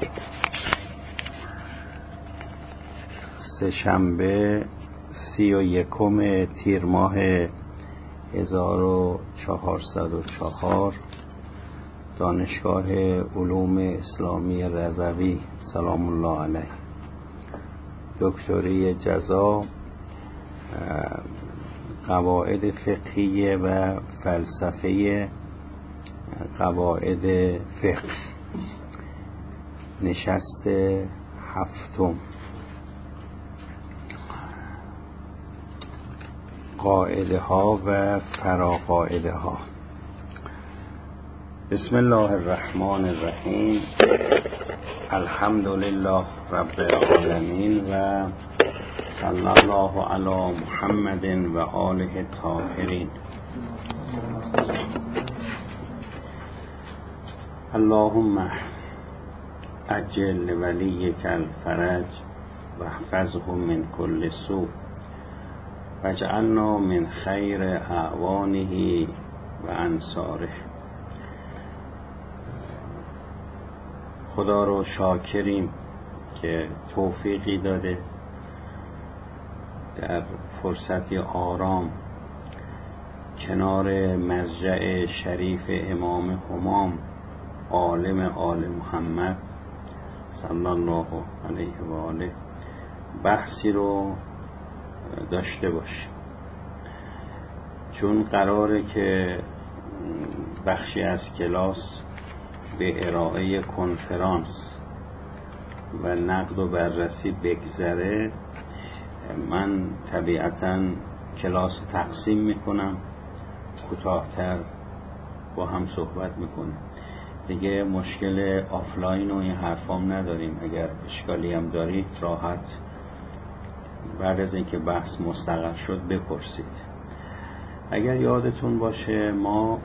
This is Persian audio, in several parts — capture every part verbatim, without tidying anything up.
سه‌شنبه سی و یکم تیر ماه هزار و چهارصد و چهار، دانشگاه علوم اسلامی رضوی سلام الله علیه، دکتری جزا، قواعد فقهی و فلسفه قواعد فقه، نشست هفتم. قاعده ها و فراقاعده ها. بسم الله الرحمن الرحیم. الحمد لله رب العالمین و صلی الله علی محمد و آله الطاهرین. اللهم عجل ولیک الفرج واحفظه من کل سوء واجعلنا من خیر اعوانه و انصاره. خدا رو شاکریم که توفیقی داده در فرصتی آرام کنار مضجع شریف امام همام عالم آل محمد صلی الله علیه و آله بحثی رو داشته باشیم، چون قراره که بخشی از کلاس به ارائه کنفرانس و نقد و بررسی بگذره. من طبیعتاً کلاس تقسیم میکنم، کوتاه‌تر با هم صحبت میکنیم دیگه. مشکل آفلاین و این حرفام نداریم. اگر اشکالی هم دارید راحت بعد از اینکه بحث مستقر شد بپرسید. اگر یادتون باشه ما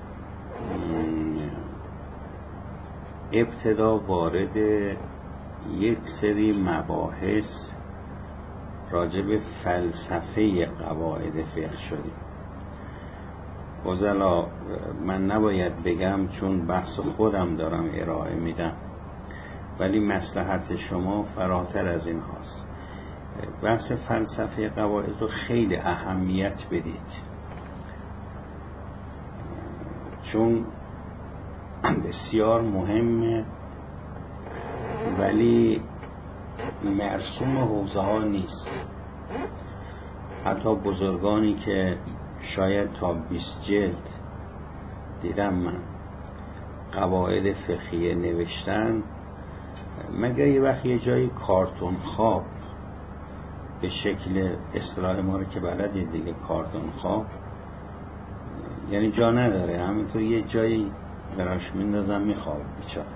ابتدا وارد یک سری مباحث راجع به فلسفه قواعد فقه شدیم. عذرا من نباید بگم چون بحث خودم دارم ارائه میدم، ولی مصلحت شما فراتر از این هاست. بحث فلسفه قواعد رو خیلی اهمیت بدید، چون بسیار مهمه، ولی مرسوم حوزه ها نیست. حتی بزرگانی که شاید تا بیست جلد دیدم من قواعد فقهیه نوشتن، مگر یه وقت یه جایی کارتون خواب به شکل اصطلاح ما رو که بلدید دیگه، کارتون خواب یعنی جا نداره، همینطور یه جایی براش میندازم میخواب بیچاره،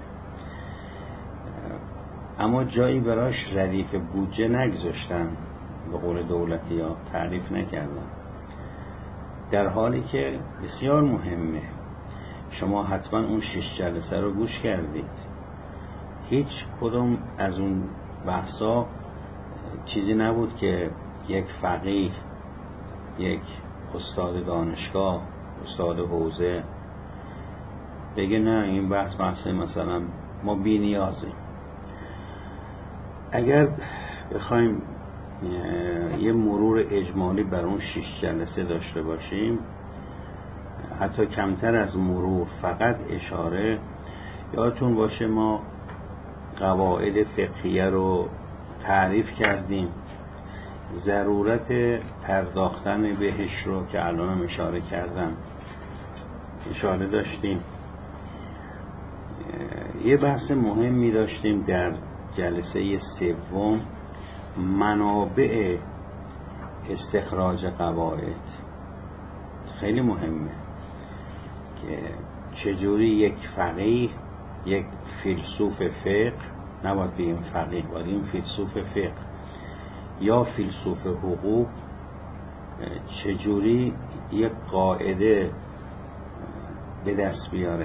اما جایی براش ردیف بودجه نگذاشتن، به قول دولتی ها تعریف نکردن، در حالی که بسیار مهمه. شما حتما اون شش جلسه رو گوش کردید. هیچ کدوم از اون بحثا چیزی نبود که یک فقیه، یک استاد دانشگاه، استاد حوزه بگه نه این بحث بحث مثلا ما بی نیازیم. اگر بخوایم یه مرور اجمالی بر اون شش جلسه داشته باشیم، حتی کمتر از مرور، فقط اشاره، یادتون باشه ما قواعد فقهیه رو تعریف کردیم، ضرورت پرداختن بهش رو که الانم اشاره کردم اشاره داشتیم. یه بحث مهمی داشتیم در جلسه سوم، منابع استخراج قواعد. خیلی مهمه که چجوری یک فقیه، یک فیلسوف فقه، نباید بگیم فقیه، باید این فیلسوف فقه یا فیلسوف حقوق، چجوری یک قاعده به دست بیاره.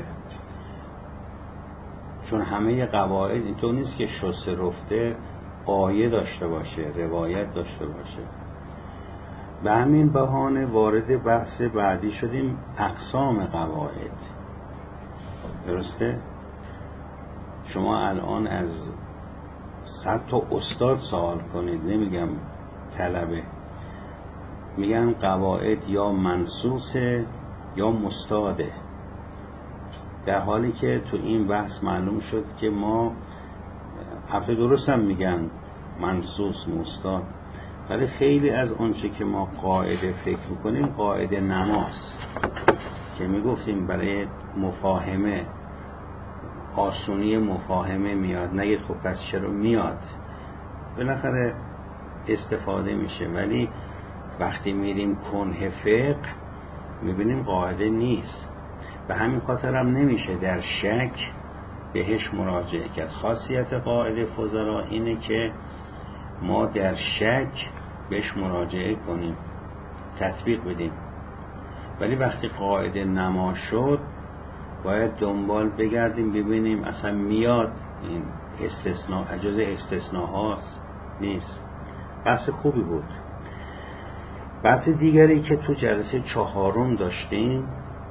چون همه قواعد اینطور نیست که شسته رفته آیه داشته باشه، روایت داشته باشه. به همین بهانه وارد بحث بعدی شدیم، اقسام قواعد. درسته؟ شما الان از صد تا استاد سوال کنید، نمیگم طلبه، میگن قواعد یا منصوصه یا مستاده، در حالی که تو این بحث معلوم شد که ما البته درست هم میگن منصوص مستاد، ولی خیلی از آنچه که ما قاعده فکر میکنیم قاعده نماست که میگفتیم برای مفاهمه آسونی مفاهمه میاد. نگید خب پس چرا میاد، بالاخره استفاده میشه، ولی وقتی میریم کنه فقه میبینیم قاعده نیست. به همین خاطر هم نمیشه در شک بهش مراجعه کرد. خاصیت قاعده فضلا اینه که ما در شک بهش مراجعه کنیم، تطبیق بدیم، ولی وقتی قاعده نما شد باید دنبال بگردیم ببینیم اصلا میاد این استثناء جز استثناء هاست نیست. بحث خوبی بود. بحث دیگری که تو جلسه چهارم داشتیم،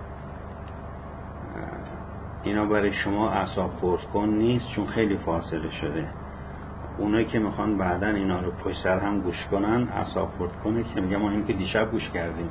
اینا برای شما اعصاب خورد کن نیست چون خیلی فاصله شده. اونایی که میخوان بعداً اینا رو پشت سر هم گوش کنن اعصاب خورد کنه که میگم ما این که دیشب گوش کردیم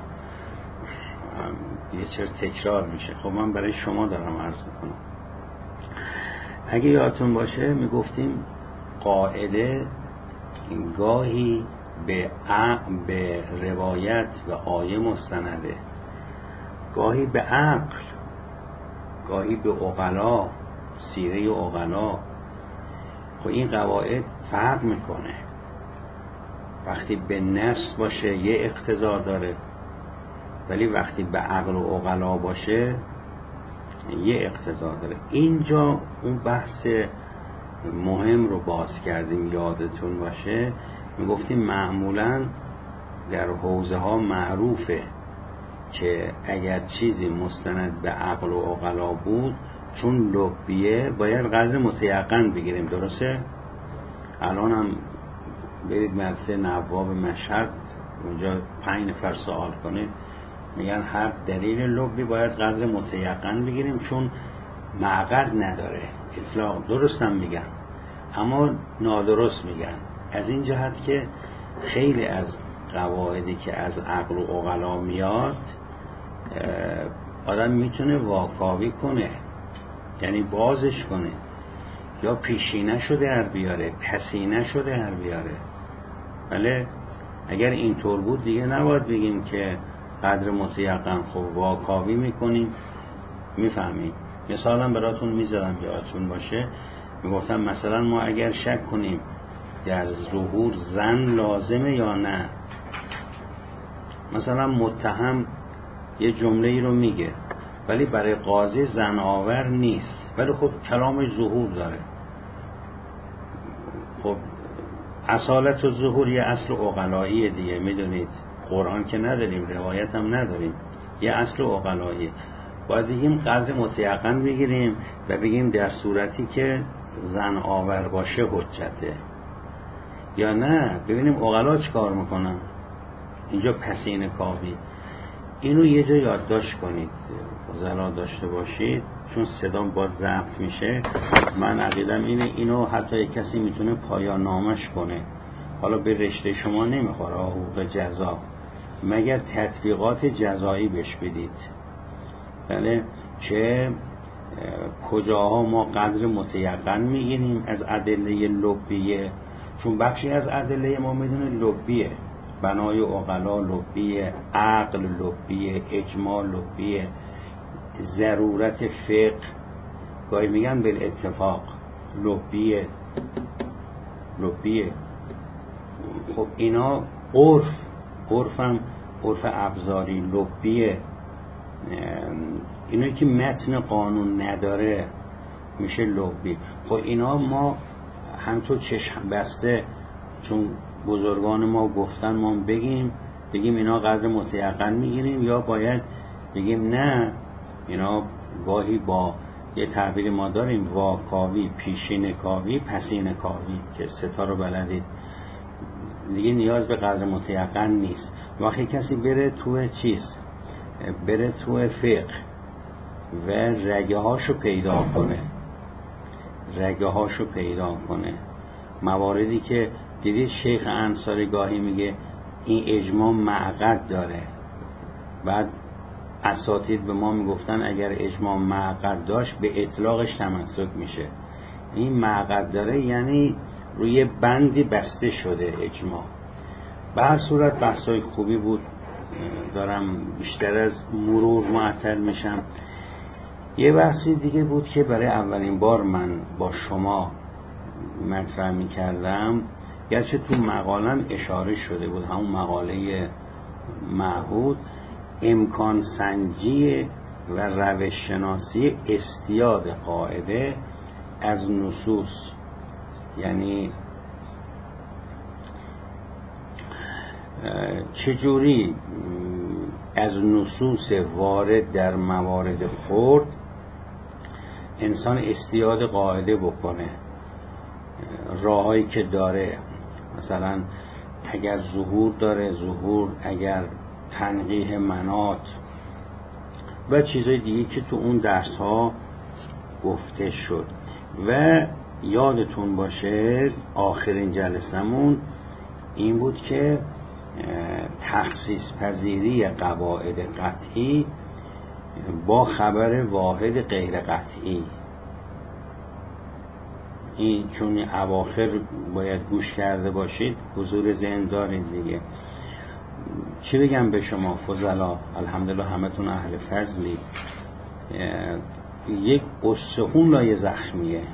یه چرا تکرار میشه. خب من برای شما دارم عرض میکنم. اگه یادتون باشه میگفتیم قاعده گاهی به عقل، به روایت و آیه مستنده، گاهی به عقل، گاهی به عقلا، سیره عقلا. خب این قواعد فرق میکنه. وقتی به نص باشه یه اقتضا داره، ولی وقتی به عقل و عقلا باشه یه اقتضا داره. اینجا اون بحث مهم رو باز کردیم، یادتون باشه میگفتیم معمولا در حوزه ها معروفه که اگر چیزی مستند به عقل و عقلا بود چون لبیه باید قدر متیقن بگیریم. درسته؟ الان هم برید مدرسه نواب مشهد، اونجا پنج نفر سوال کنید میگن هر دلیل لبی باید قدر متیقن بگیریم چون معقد نداره. اطلاق درست هم میگن اما نادرست میگن، از این جهت که خیلی از قواعدی که از عقل و عقلا میاد آدم میتونه واکاوی کنه، یعنی بازش کنه، یا پیشینه شده هر بیاره، پسینه شده هر بیاره. ولی اگر اینطور بود دیگه نباید بگیم که قدر متیقن. خب واکاوی میکنیم، میفهمیم. مثلا براتون میذارم یادتون باشه، میگفتم مثلا ما اگر شک کنیم در ظهور زن لازمه یا نه، مثلا متهم یه جمله ای رو میگه ولی برای قاضی زن آور نیست، ولی خب کلامش ظهور داره. خب اصالت و ظهور یه اصل عقلاییه دیگه، میدونید قرآن که نداریم، روایت هم نداریم، یه اصل عقلاییه. باید بگیم قدر متیقن بگیریم و بگیم در صورتی که زن آور باشه حجته، یا نه ببینیم عقلا چی کار میکنن. اینجا پسین کاوی، اینو یه جا یادداشت کنید، فضلا داشته باشید، چون صدام باز ضبط میشه. من عقیدم اینه اینو حتی یک کسی میتونه پایان نامش کنه. حالا به رشته شما نمیخوره حقوق جزا، مگر تطبیقات جزایی بهش بدید. بله، که کجاها ما قدر متیقن میگیریم از ادله لبیه، چون بخشی از ادله ما میدونه لبیه، بنای عقلا لبیه، عقل لبیه، اجماع لبیه، ضرورت فقه گاهی میگن بالاتفاق لبیه لبیه. خب اینا عرف، عرفم عرف ابزاری لبیه. اینایی که متن قانون نداره میشه لبی. خب اینا ما همطور چشم بسته چون بزرگان ما گفتن ما بگیم بگیم اینا قدر متیقن میگیریم، یا باید بگیم نه اینا گاهی با یه تعبیر ما داریم واکاوی، پیشین کاوی، پسین کاوی که ستا رو بلدید دیگه، نیاز به قدر متیقن نیست. وقتی کسی بره تو چیز، بره تو فقه و رگه هاشو پیدا کنه رگه هاشو پیدا کنه. مواردی که دیدید شیخ انصاری گاهی میگه این اجماع معقد داره، بعد اساتید به ما میگفتن اگر اجماع معقد داشت به اطلاقش تمسک میشه. این معقد داره یعنی روی بندی بسته شده اجماع. به هر صورت بحثای خوبی بود، دارم بیشتر از مرور معطل میشم. یه بحثی دیگه بود که برای اولین بار من با شما مطرح میکردم، گرچه تو مقالم اشاره شده بود، همون مقاله معهود، امکان سنجی و روش شناسی استیاد قاعده از نصوص. یعنی چجوری از نصوص وارد در موارد خرد انسان استیاد قاعده بکنه، راهایی که داره، مثلا اگر ظهور داره ظهور، اگر تنقیح مناط و چیزای دیگه که تو اون درس ها گفته شد. و یادتون باشه آخرین جلسمون این بود که تخصیص پذیری قواعد قطعی با خبر واحد غیر قطعی، این چون اواخر باید گوش کرده باشید، حضور ذهن دارید دیگه. چی بگم به شما فضلا، الحمدلله همتون اهل فضلی. یک استخون لای زخمیه،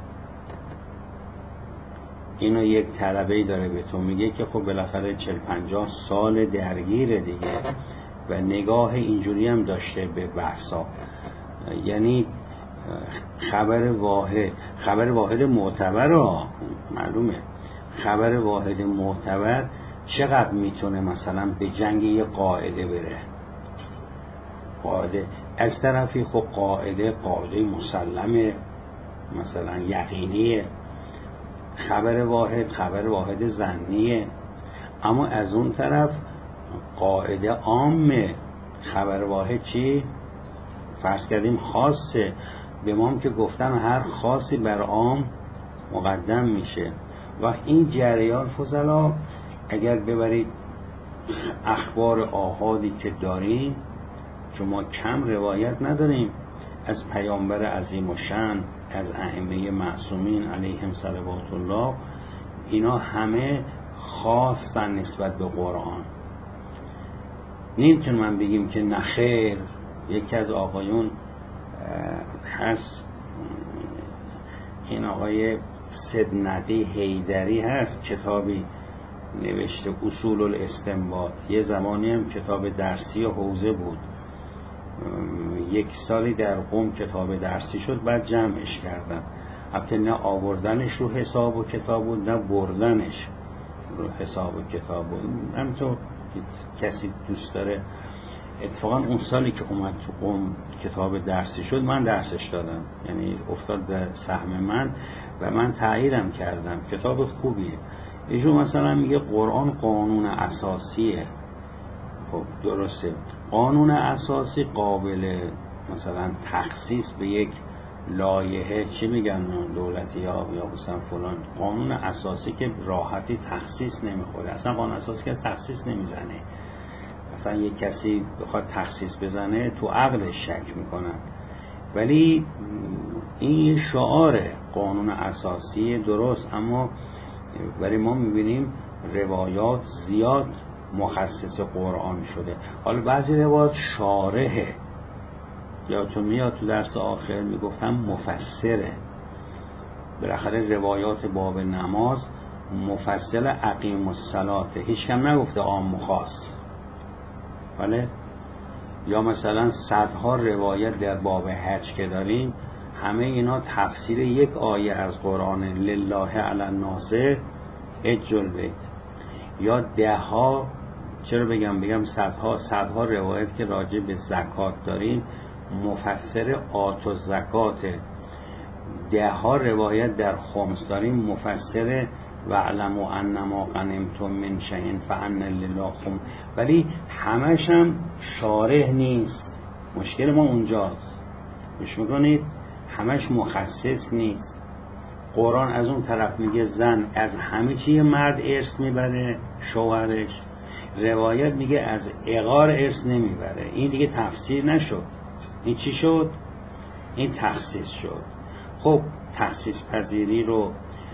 اینو یک طلبه‌ای داره به تو میگه که خب بالاخره چهل پنجاه سال درگیره دیگه و نگاه اینجوری هم داشته به بحثا. یعنی خبر واحد خبر واحد معتبر ها معلومه، خبر واحد معتبر چقدر میتونه مثلا به جنگ یه قاعده بره. قاعده از طرفی خب قاعده قاعده مسلمه، مثلا یقینیه، خبر واحد خبر واحد ظنیه، اما از اون طرف قاعده عامه، خبر واحد چی؟ فرض کردیم خاصه، به ما هم که گفتن هر خاصی بر عام مقدم میشه. و این جریان فضلا اگر ببرید اخبار آحادی که داریم، چون ما کم روایت نداریم از پیامبر عظیم و شان، از ائمه معصومین علیهم صلوات الله، اینا همه خاصن نسبت به قرآن. نمیتونم من بگیم که نخیر. یکی از آقایون هست، این آقای سدندی حیدری هست، کتابی نوشته اصول الاستنباط، یه زمانی هم کتاب درسی حوزه بود، یک سالی در قم کتاب درسی شد، بعد جمعش کردن. البته نه آوردنش رو حساب و کتاب بود، نه بردنش رو حساب و کتاب بود. همینطور کسی دوست داره. اتفاقا اون سالی که اومد تو قم کتاب درسی شد، من درسش دادم، یعنی افتاد به سهم من و من تاییدم کردم. کتاب خوبیه. ایشون مثلا میگه قرآن قانون اساسیه. خب درسته، قانون اساسی قابل مثلا تخصیص به یک لایحه، چی میگن دولتی ها یا مثلا فلان، قانون اساسی که راحتی تخصیص نمیخوره، اصلا قانون اساسی که تخصیص نمیزنه. مثلا یک کسی بخواد تخصیص بزنه تو عقلش شک میکنن، ولی این شعاره قانون اساسی درست، اما برای ما میبینیم روایات زیاد مخصص قرآن شده. حالا بعضی روایات شارحه، یا تو میاد تو درس آخر میگفتم مفسره. بالاخره روایات باب نماز مفصل اقیم الصلاة، هیچ کم نگفته عام و خاص. بله، یا مثلا صدها روایت در باب حج که داریم، همه اینا تفسیر یک آیه از قرآن، لله علی الناس حج البیت. یا ده ها، چرا بگم بگم صدها صدها روایت که راجع به زکات داریم، مفسر آت و زکات. ده ها روایت در خمس داریم، مفسر و علموا انما غنمتم من شیء فان لله خمس. ولی همش هم شارح نیست. مشکل ما اونجاست. گوش میکنید؟ همش مخصص نیست. قرآن از اون طرف میگه زن از همه چی مرد ارث میبره شوهرش، روایت میگه از عقار ارث نمیبره. این دیگه تفسیر نشد، این چی شد؟ این تخصیص شد. خب تخصیص پذیری رو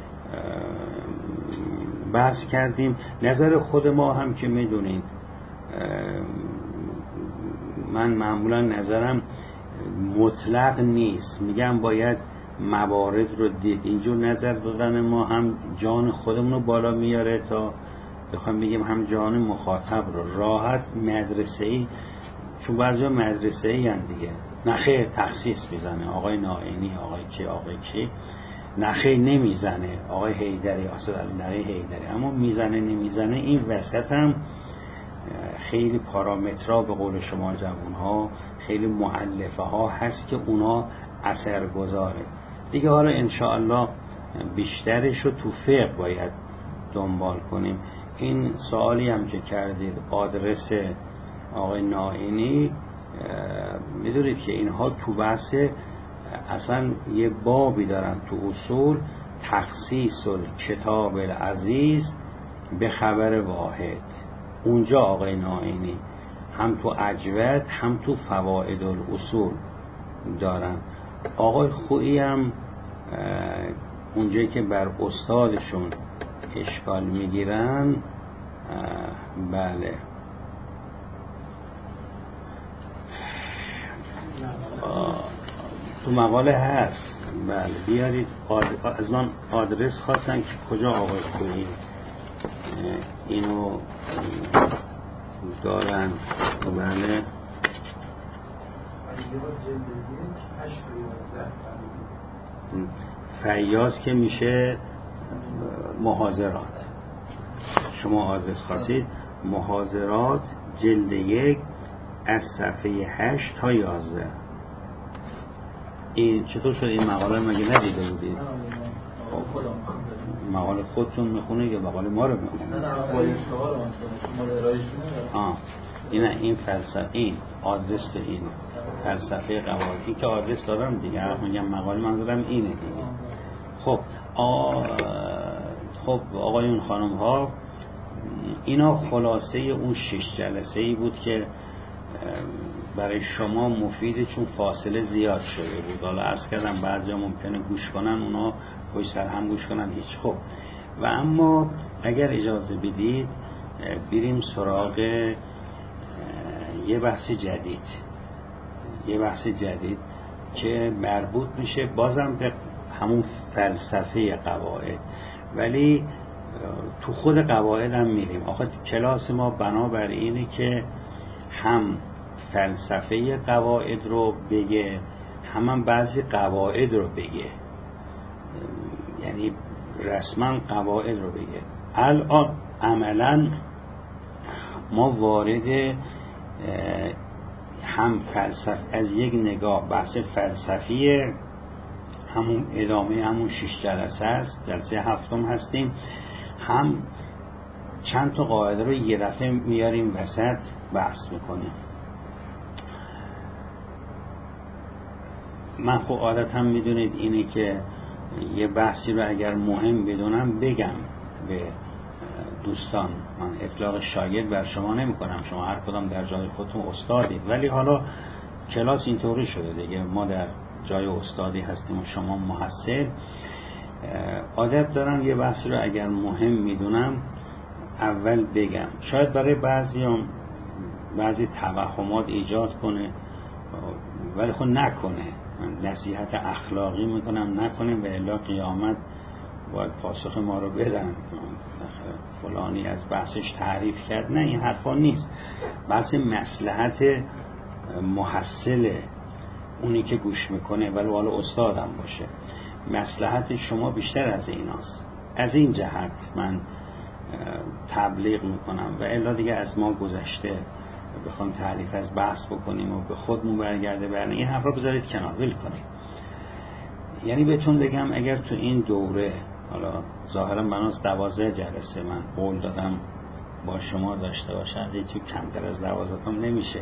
بحث کردیم. نظر خود ما هم که میدونید من معمولا نظرم مطلق نیست، میگم باید موارد رو دید. اینجور نظر دادن ما هم جان خودمون رو بالا میاره تا بخوام بگیم هم جان مخاطب رو. راحت مدرسه‌ای، چون بعضی مدرسه‌ای هستند دیگه، نخیر تخصیص میزنه آقای نائینی، آقای کی آقای کی، نخیر نمیزنه آقای حیدری، اصلا نقی حیدری، اما میزنه نمیزنه. این وسط هم خیلی پارامترها به قول شما جوانها، خیلی مؤلفه ها هست که اونا اثر گذاره دیگه. حالا انشاءالله بیشترش رو تو فقه باید دنبال کنیم. این سوالی هم که کردید آدرس آقای نائینی، میدونید که اینها تو بحث اصلا یه بابی دارن تو اصول، تخصیص الکتاب العزیز به خبر واحد. اونجا آقای نائینی هم تو اجود هم تو فوائد الاصول دارن. آقای خویی هم اونجایی که بر استادشون اشکال میگیرن، بله تو مقاله هست، بله بیارید. از من آدرس خواستن که کجا آقای خویی اینو دارن. بله فیاض که میشه محاضرات. شما آدرس خواستید محاضرات جلد یک از صفحه هشت تا یازده. این چطور شد این مقاله مگه ندیده بودید؟ مقاله خودتون میخونه یا مقاله ما رو میخونه؟ نه نه مقاله شما رو میخونه. آه این این فلسفه، این آدرس، این فلسفه قواعد، این که آدرس دارم دیگه، میگم مقاله منظورم اینه دیگه. خب آ... خب آقایون خانم ها، اینا خلاصه اون شش جلسه ای بود که برای شما مفیده، چون فاصله زیاد شده بود. حالا عرض کردم بعضی ها ممکنه گوش کنن، اونا پشت سر هم گوش کنن هیچ. خب و اما اگر اجازه بدید بریم سراغ یه بحث جدید، یه بحث جدید که مربوط میشه بازم به همون فلسفه قواعد، ولی تو خود قواعد هم میریم. آخه کلاس ما بنابر اینه که هم فلسفه قواعد رو بگه، هم, هم بعضی قواعد رو بگه، یعنی رسما قواعد رو بگه. الان عملا ما وارد هم فلسفه از یک نگاه بحث فلسفی همون ادامه همون شش جلسه است، جلسه هفتم هستیم. هم چند تا قاعده رو یه دفعه میاریم وسط بحث میکنیم. من خب عادت هم میدونید اینه که یه بحثی رو اگر مهم بدونم بگم به دوستان. من اطلاق شاگرد بر شما نمی کنم، شما هر کدام در جای خودتون استادید، ولی حالا کلاس اینطوری شده دیگه، ما در جای استادی هستیم و شما محصل. عادت دارم یه بحثی رو اگر مهم میدونم اول بگم. شاید برای بعضی هم بعضی توهمات ایجاد کنه، ولی خب نکنه. من نصیحت اخلاقی میکنم نکنیم، و الا قیامت باید پاسخ ما رو بدن فلانی از بحثش تعریف کرد. نه، این حرفا نیست. بحث مصلحت محصل اونی که گوش میکنه، ولی حالا استادم باشه، مصلحت شما بیشتر از ایناست. از این جهت من تبلیغ میکنم، و الا دیگه از ما گذشته بخوام تعریف از بحث بکنیم و به خودمون برگرده برن، این حرف رو بذارید کنار، ول کنید. یعنی بهتون بگم اگر تو این دوره، حالا ظاهرا بناس دوازده جلسه من قول دادم با شما داشته باشم، هیچی کمتر از دوازده تام نمیشه.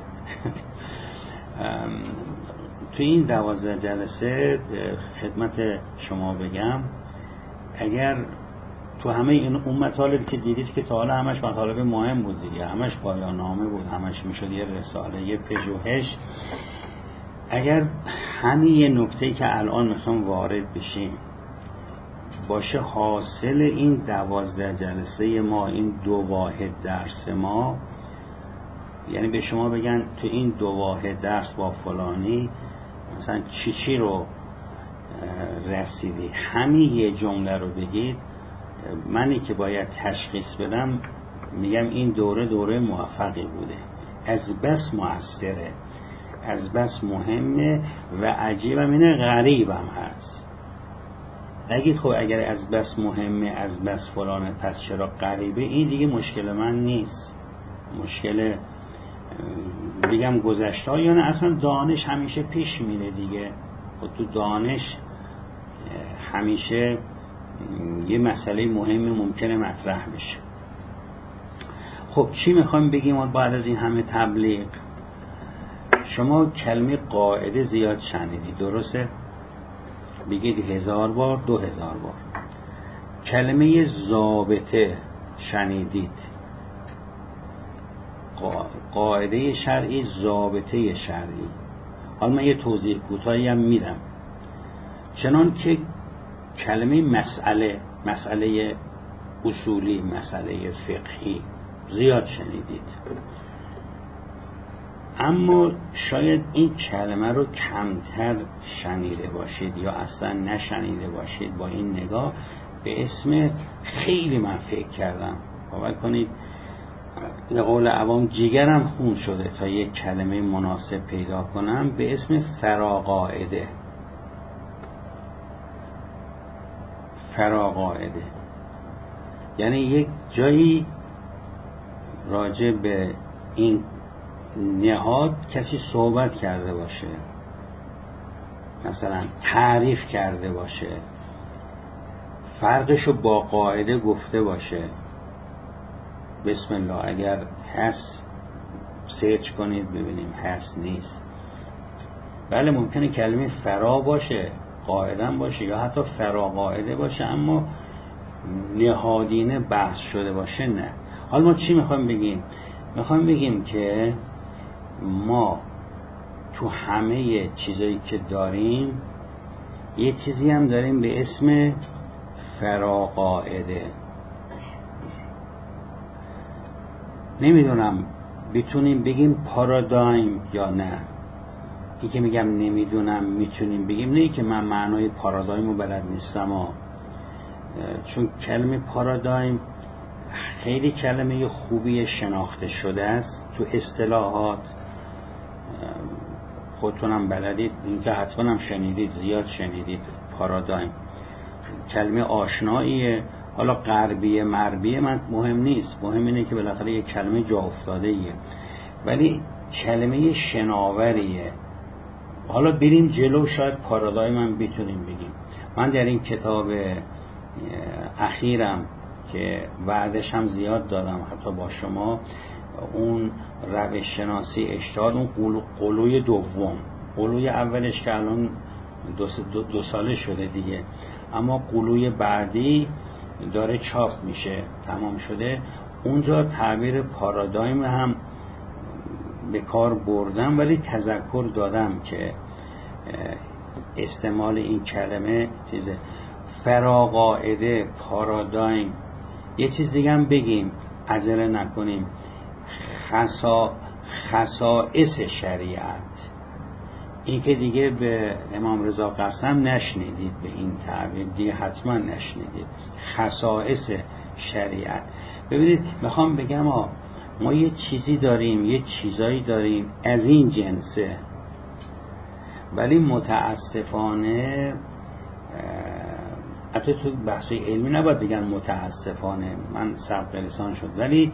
تو این دوازده جلسه خدمت شما بگم اگر تو همه این اون مطالب که دیدید که تا حالا همش مطالب مهم بود دیگه، همش پایان نامه بود، همش میشد یه رساله، یه پژوهش، اگر همین یه نکته‌ای که الان میخوام وارد بشیم باشه حاصل این دوازده جلسه ما، این دو واحد درس ما، یعنی به شما بگن تو این دو واحد درس با فلانی مثلا چی چی رو رسیدی، همین یه جمله رو بگید، منی که باید تشخیص بدم میگم این دوره دوره موفقی بوده، از بس مؤثره، از بس مهمه و عجیبم اینه، غریبم هست. نگید خب اگر از بس مهمه، از بس فلانه، پس چرا غریبه؟ این دیگه مشکل من نیست، مشکل بگم گذشته ها، یا نه اصلا دانش همیشه پیش میره دیگه. خب تو دانش همیشه یه مسئله مهم ممکنه مطرح بشه. خب چی میخوایم بگیم بعد از این همه تبلیغ؟ شما کلمه قاعده زیاد شنیدید، درسته؟ بگید هزار بار، دو هزار بار. کلمه ضابطه شنیدید، قاعده شرعی، ضابطه شرعی. حالا من یه توضیح کوتاهی هم میدم. چنان که کلمه مسئله، مسئله اصولی، مسئله فقهی زیاد شنیدید، اما شاید این کلمه رو کمتر شنیده باشید یا اصلا نشنیده باشید. با این نگاه به اسم، خیلی من فکر کردم، باور کنید به قول عوام جیگرم خون شده تا یک کلمه مناسب پیدا کنم، به اسم فراقاعده. فراقاعده یعنی یک جایی راجع به این نهاد کسی صحبت کرده باشه، مثلا تعریف کرده باشه، فرقشو با قاعده گفته باشه. بسم الله، اگر هست سرچ کنید ببینیم، هست نیست. بله ممکنه کلمه فرا باشه، قاعده باشه، یا حتی فرا قاعده باشه اما نهادینه بحث شده باشه نه. حالا ما چی میخوایم بگیم؟ میخوایم بگیم که ما تو همه چیزایی که داریم یه چیزی هم داریم به اسم فراقاعده. نمیدونم بتونیم بگیم پارادایم یا نه. این که میگم نمیدونم میتونیم بگیم، نه که من معنای پارادایم رو بلد نیستم ها. چون کلمه پارادایم خیلی کلمه خوبی شناخته شده است تو اصطلاحات، خودتونم بلدید، اینکه حتما هم شنیدید، زیاد شنیدید. پارادایم کلمه آشناییه، حالا غربیه مربیه من مهم نیست، مهم اینه که بالاخره یک کلمه جا افتاده ایه، ولی کلمه شناوریه. حالا بریم جلو، شاید پارادایم هم بتونیم بگیم. من در این کتاب اخیرم که وعدش هم زیاد دادم حتی با شما، اون روش شناسی اجتهاد، اون قلو، قلوی دوم، قلوی اولش که الان دو, دو, دو ساله شده دیگه، اما قلوی بعدی داره چاپ میشه، تمام شده، اونجا تعبیر پارادایم هم به کار بردم، ولی تذکر دادم که استعمال این کلمه چیزه. فراقاعده، پارادایم. یه چیز دیگه هم بگیم، عجله نکنیم، خصا خصائص شریعت. این که دیگه به امام رضا قسم نشنیدید به این تعبیر، دیگه حتما نشنیدید. خصائص شریعت. ببینید میخوام بگم ما, ما یه چیزی داریم، یه چیزایی داریم از این جنسه، ولی متاسفانه البته تو بحثی علمی نباید بگن متاسفانه، من سبق لسان شد، ولی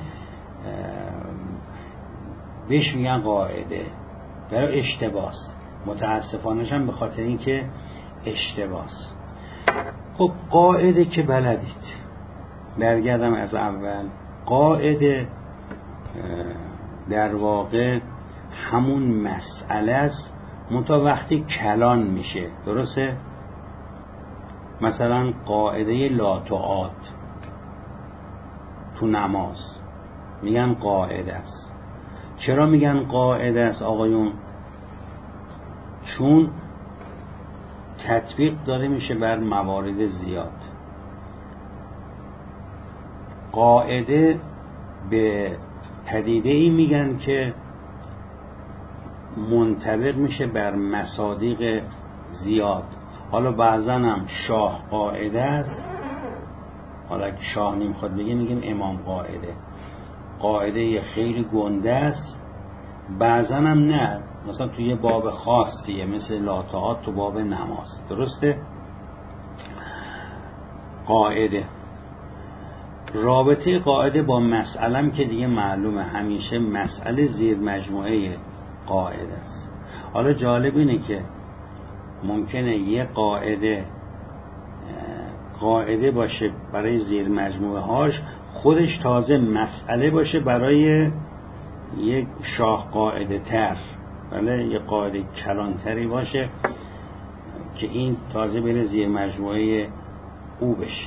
بهش میگن قاعده، برای اشتباس. متاسفانه هم به خاطر اینکه اشتباس. خب قاعده که بلدید، برگردم از اول. قاعده در واقع همون مسئله است، منتها وقتی کلان میشه، درسته؟ مثلا قاعده لاتوعات تو نماز میگن قاعده است. چرا میگن قاعده است آقایون؟ چون تطبیق داده میشه بر موارد زیاد. قاعده به پدیده ای میگن که منطبق میشه بر مصادیق زیاد. حالا بعضا هم شاه قاعده است، حالا اگه شاه نمیخواد بگه میگیم امام قاعده. قاعده خیلی گنده است. بعضا هم نه، مثلا توی یه باب خاصیه مثل لاتعات تو باب نماز. درسته؟ قاعده رابطه قاعده با مسئلم که دیگه معلومه، همیشه مسئله زیر مجموعه قاعده است. حالا جالب اینه که ممکنه یه قاعده قاعده باشه برای زیر مجموعه هاش، خودش تازه مسئله باشه برای یک شاه قاعده تر، بله یه قاعده کلانتری باشه که این تازه بره زیر مجموعه او بشه.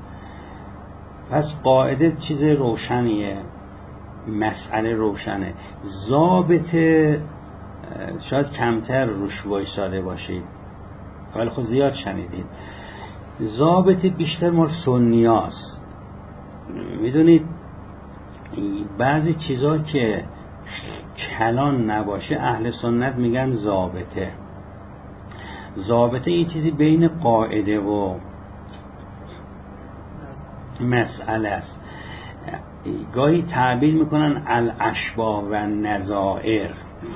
پس قاعده چیز روشنیه، مسئله روشنه. ضابط شاید کمتر روش وایساده باشید ولی خب زیاد شنیدید. ضابط بیشتر مال سنیاست. میدونید بعضی چیزا که کلان نباشه اهل سنت میگن ضابطه. ضابطه یه چیزی بین قاعده و مسئله است. گاهی تعبیر میکنن الاشباه و نظائر،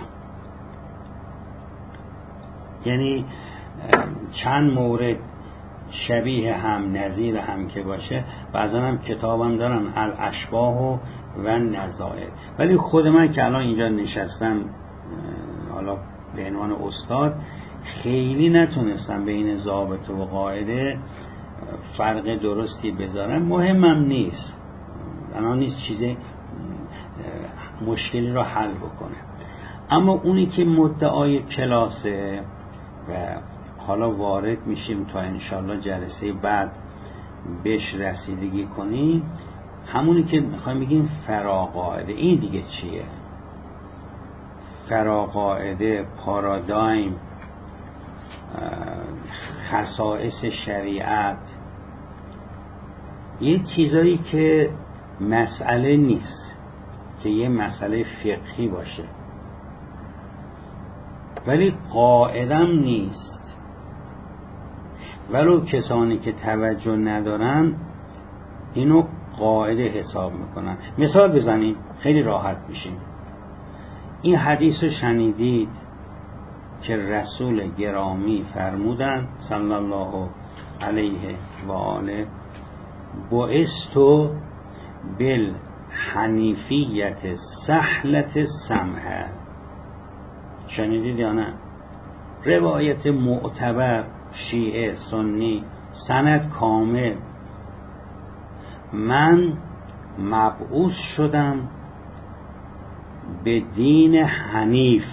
یعنی چند مورد شبیه هم نظیر هم که باشه. بعضا هم کتاب هم دارن الاشباه و, و نظائر. ولی خود من که الان اینجا نشستم حالا به عنوان استاد خیلی نتونستم بین ضابط و قاعده فرق درستی بذارم. مهمم نیست، الان نیست چیزی مشکلی را حل بکنه. اما اونی که مدعای کلاسه و حالا وارد میشیم تا انشالله جلسه بعد بهش رسیدگی کنیم، همونی که میخوایم بگیم فراقاعده. این دیگه چیه؟ فراقاعده، پارادایم، خصائص شریعت، یه چیزایی که مسئله نیست که یه مسئله فقهی باشه ولی قاعدم نیست، ولو کسانی که توجه ندارن اینو قاعده حساب میکنن. مثال بزنیم خیلی راحت میشیم. این حدیث رو شنیدید که رسول گرامی فرمودن صلی الله علیه و آله بعثت بالحنیفیت سهلة سمحه. شنیدید یا نه؟ روایت معتبر، شیعه، سنی، سند کامل. من مبعوث شدم به دین حنیف،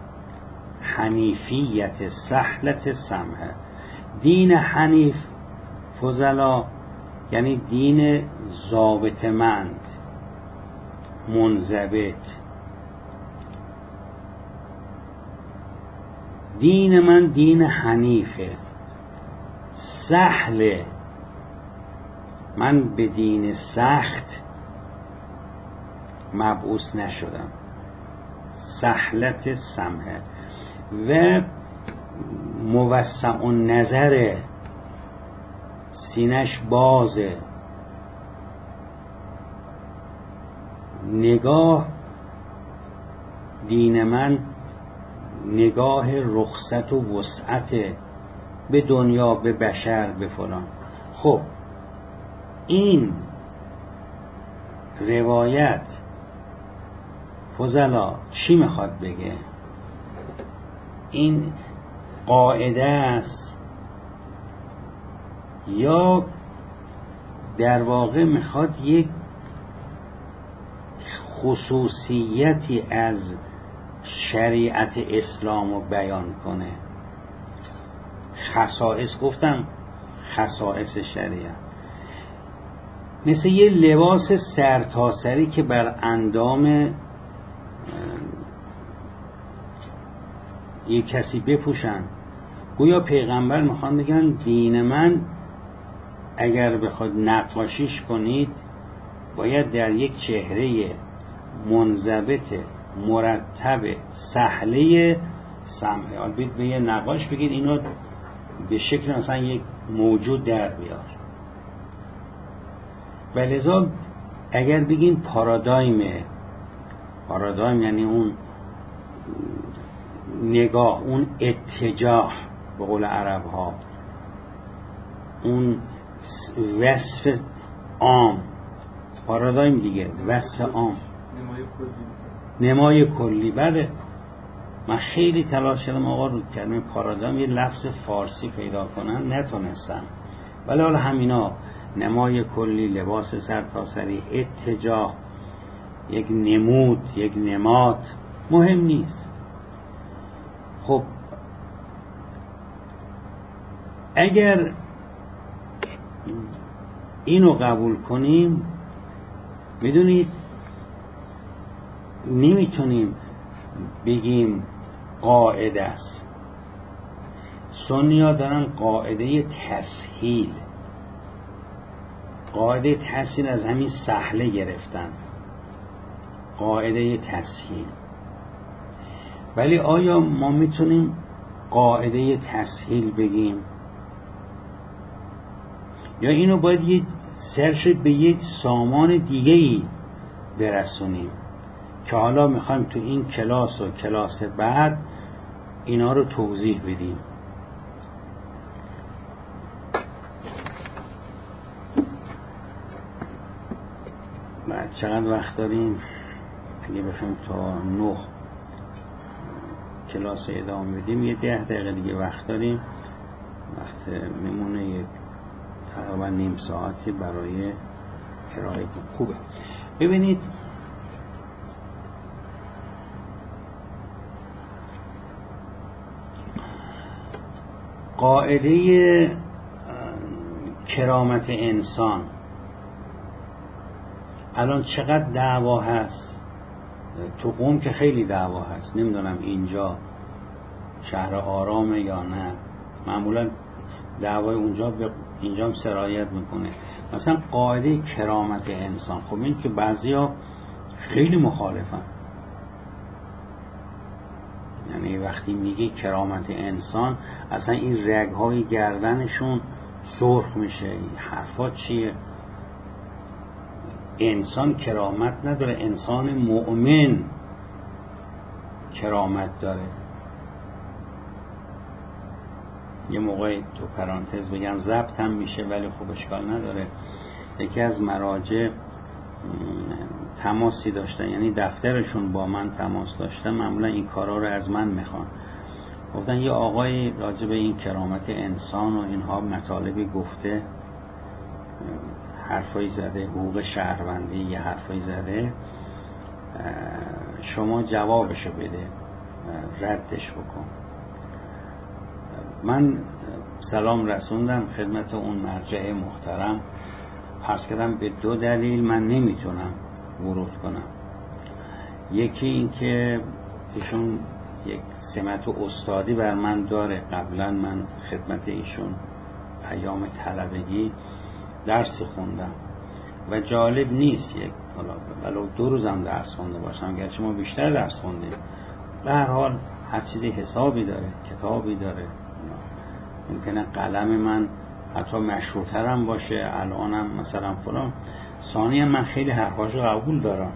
حنیفیت سهلة سمحه. دین حنیف فضلا یعنی دین ضابطه‌مند، منضبط. دین من دین حنیفه، سهله. من به دین سخت مبعوث نشدم. سهلة سمحه و موسع النظر، سینش بازه، نگاه. دین من نگاه رخصت و وسعت به دنیا، به بشر، به فلان. خب این روایت فضلا چی میخواد بگه؟ این قاعده است یا در واقع میخواد یک خصوصیتی از شریعت اسلام رو بیان کنه؟ خصائص گفتم خصائص شریعت، مثل یه لباس سرتاسری که بر اندام یک کسی بپوشن. گویا پیغمبر میخوان بگن دین من اگر بخواد نقاشیش کنید باید در یک چهره منضبط مرتب سهله سمعی، حالا بید به یه نقاش بگید اینو به شکل مثلا یک موجود در بیار. و لذا اگر بگیم پارادایم، پارادایم یعنی اون نگاه، اون اتجاه به قول عرب ها، اون وصف عام، پارادایم دیگه وصف عام، نمای کلی. بله من خیلی تلاش کردم آقا رو کلمه پارادایم یه لفظ فارسی پیدا کنم، نتونستم. ولی حالا همینا نمای کلی، لباس سرتاسری، اتجاه، یک نمود، یک نماد، مهم نیست. خب اگر اینو قبول کنیم، میدونید نمیتونیم بگیم قاعده است. سنی‌ها دارن قاعده تسهیل، قاعده تسهیل از همین سهله گرفتن، قاعده تسهیل. ولی آیا ما میتونیم قاعده تسهیل بگیم؟ یا اینو باید یه سرش به یک سامان دیگه ای برسونیم که حالا میخوایم تو این کلاس و کلاس بعد اینا رو توضیح بدیم. بعد چقدر وقت داریم؟ اگه بخوایم تا نه کلاس ادامه بدیم یه ده دقیقه دیگه وقت داریم. وقت میمونه یک تقریبا نیم ساعتی برای کرایه خوبه. ببینید قاعده کرامت انسان الان چقدر دعوا هست تو قم، که خیلی دعوا هست. نمیدونم اینجا شهر آرامه یا نه. معمولا دعوای اونجا به اینجا هم سرایت میکنه. مثلا قاعده کرامت انسان، خب این که بعضیا خیلی مخالفن. یعنی وقتی میگی کرامت انسان اصلا این رگهای گردنشون سرخ میشه. این حرفا چیه؟ انسان کرامت نداره، انسان مؤمن کرامت داره. یه موقعی تو پرانتز بگم ضبط هم میشه ولی خب اشکال نداره. یکی از مراجع تماسی داشتن، یعنی دفترشون با من تماس داشتن، معمولا این کارا رو از من میخوان. گفتن یه آقای راجع به این کرامت انسان و اینها مطالبی گفته، حرفایی زده، حقوق شهروندی یه حرفایی زده، شما جوابشو بده، ردش بکن. من سلام رسوندم خدمت اون مرجع محترم، عرض کردم به دو دلیل من نمیتونم ورود کنم. یکی این که ایشون یک سمت و استادی بر من داره، قبلا من خدمت ایشون ایام طلبگی درسی خوندم و جالب نیست یک حالا ولو دو روزم درس خونده باشم، گرچه ما بیشتر درس خوندیم، به هر حال هر چیزی حسابی داره، کتابی داره. ممکنه قلم من حتی مشهورترم باشه الانم مثلا فلان. ثانیاً من خیلی حرفاشو قبول دارم.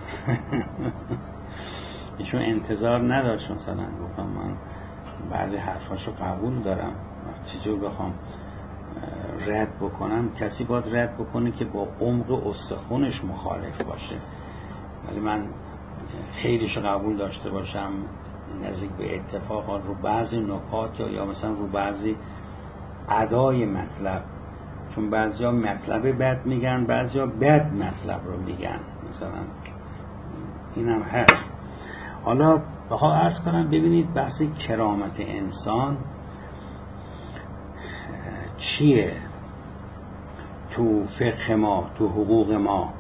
ایشون انتظار نداشت مثلا گفتم من بعضی حرفاشو قبول دارم، چجور بخوام رد بکنم؟ کسی باید رد بکنه که با عمق استخونش مخالف باشه. ولی من خیلیشو قبول داشته باشم، نزدیک به اتفاقات رو بعضی نکات یا یا مثلا رو بعضی ادای مطلب، چون بعضیا مطلب بد میگن، بعضیا بد مطلب رو میگن، مثلا اینم هست. حالا بخوام عرض کنم ببینید بحث کرامت انسان چیه تو فقه ما، تو حقوق ما.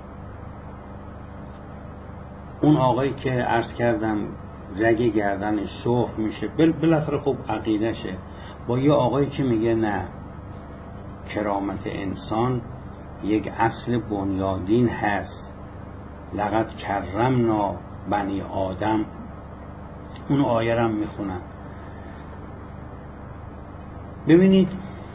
اون آقایی که عرض کردم رگ گردنش سرخ میشه، بالاخره خب عقیدشه، با یه آقایی که میگه نه، کرامت انسان یک اصل بنیادین هست، لقد کرمنا بنی آدم، اون آیه رو میخونن. ببینید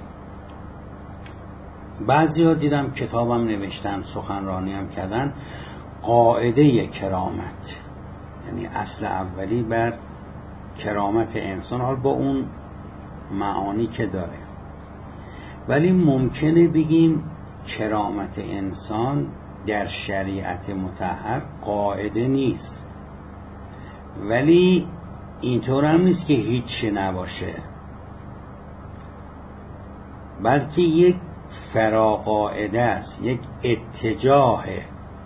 بعضی ها دیدم کتابم نوشتن، سخنرانی هم کردن، قاعده کرامت، یعنی اصل اولی بر کرامت انسان، حال با اون معانی که داره. ولی ممکنه بگیم کرامت انسان در شریعت مطهر قاعده نیست، ولی اینطور هم نیست که هیچی نباشه، بلکه یک فراقاعده است، یک اتجاهه.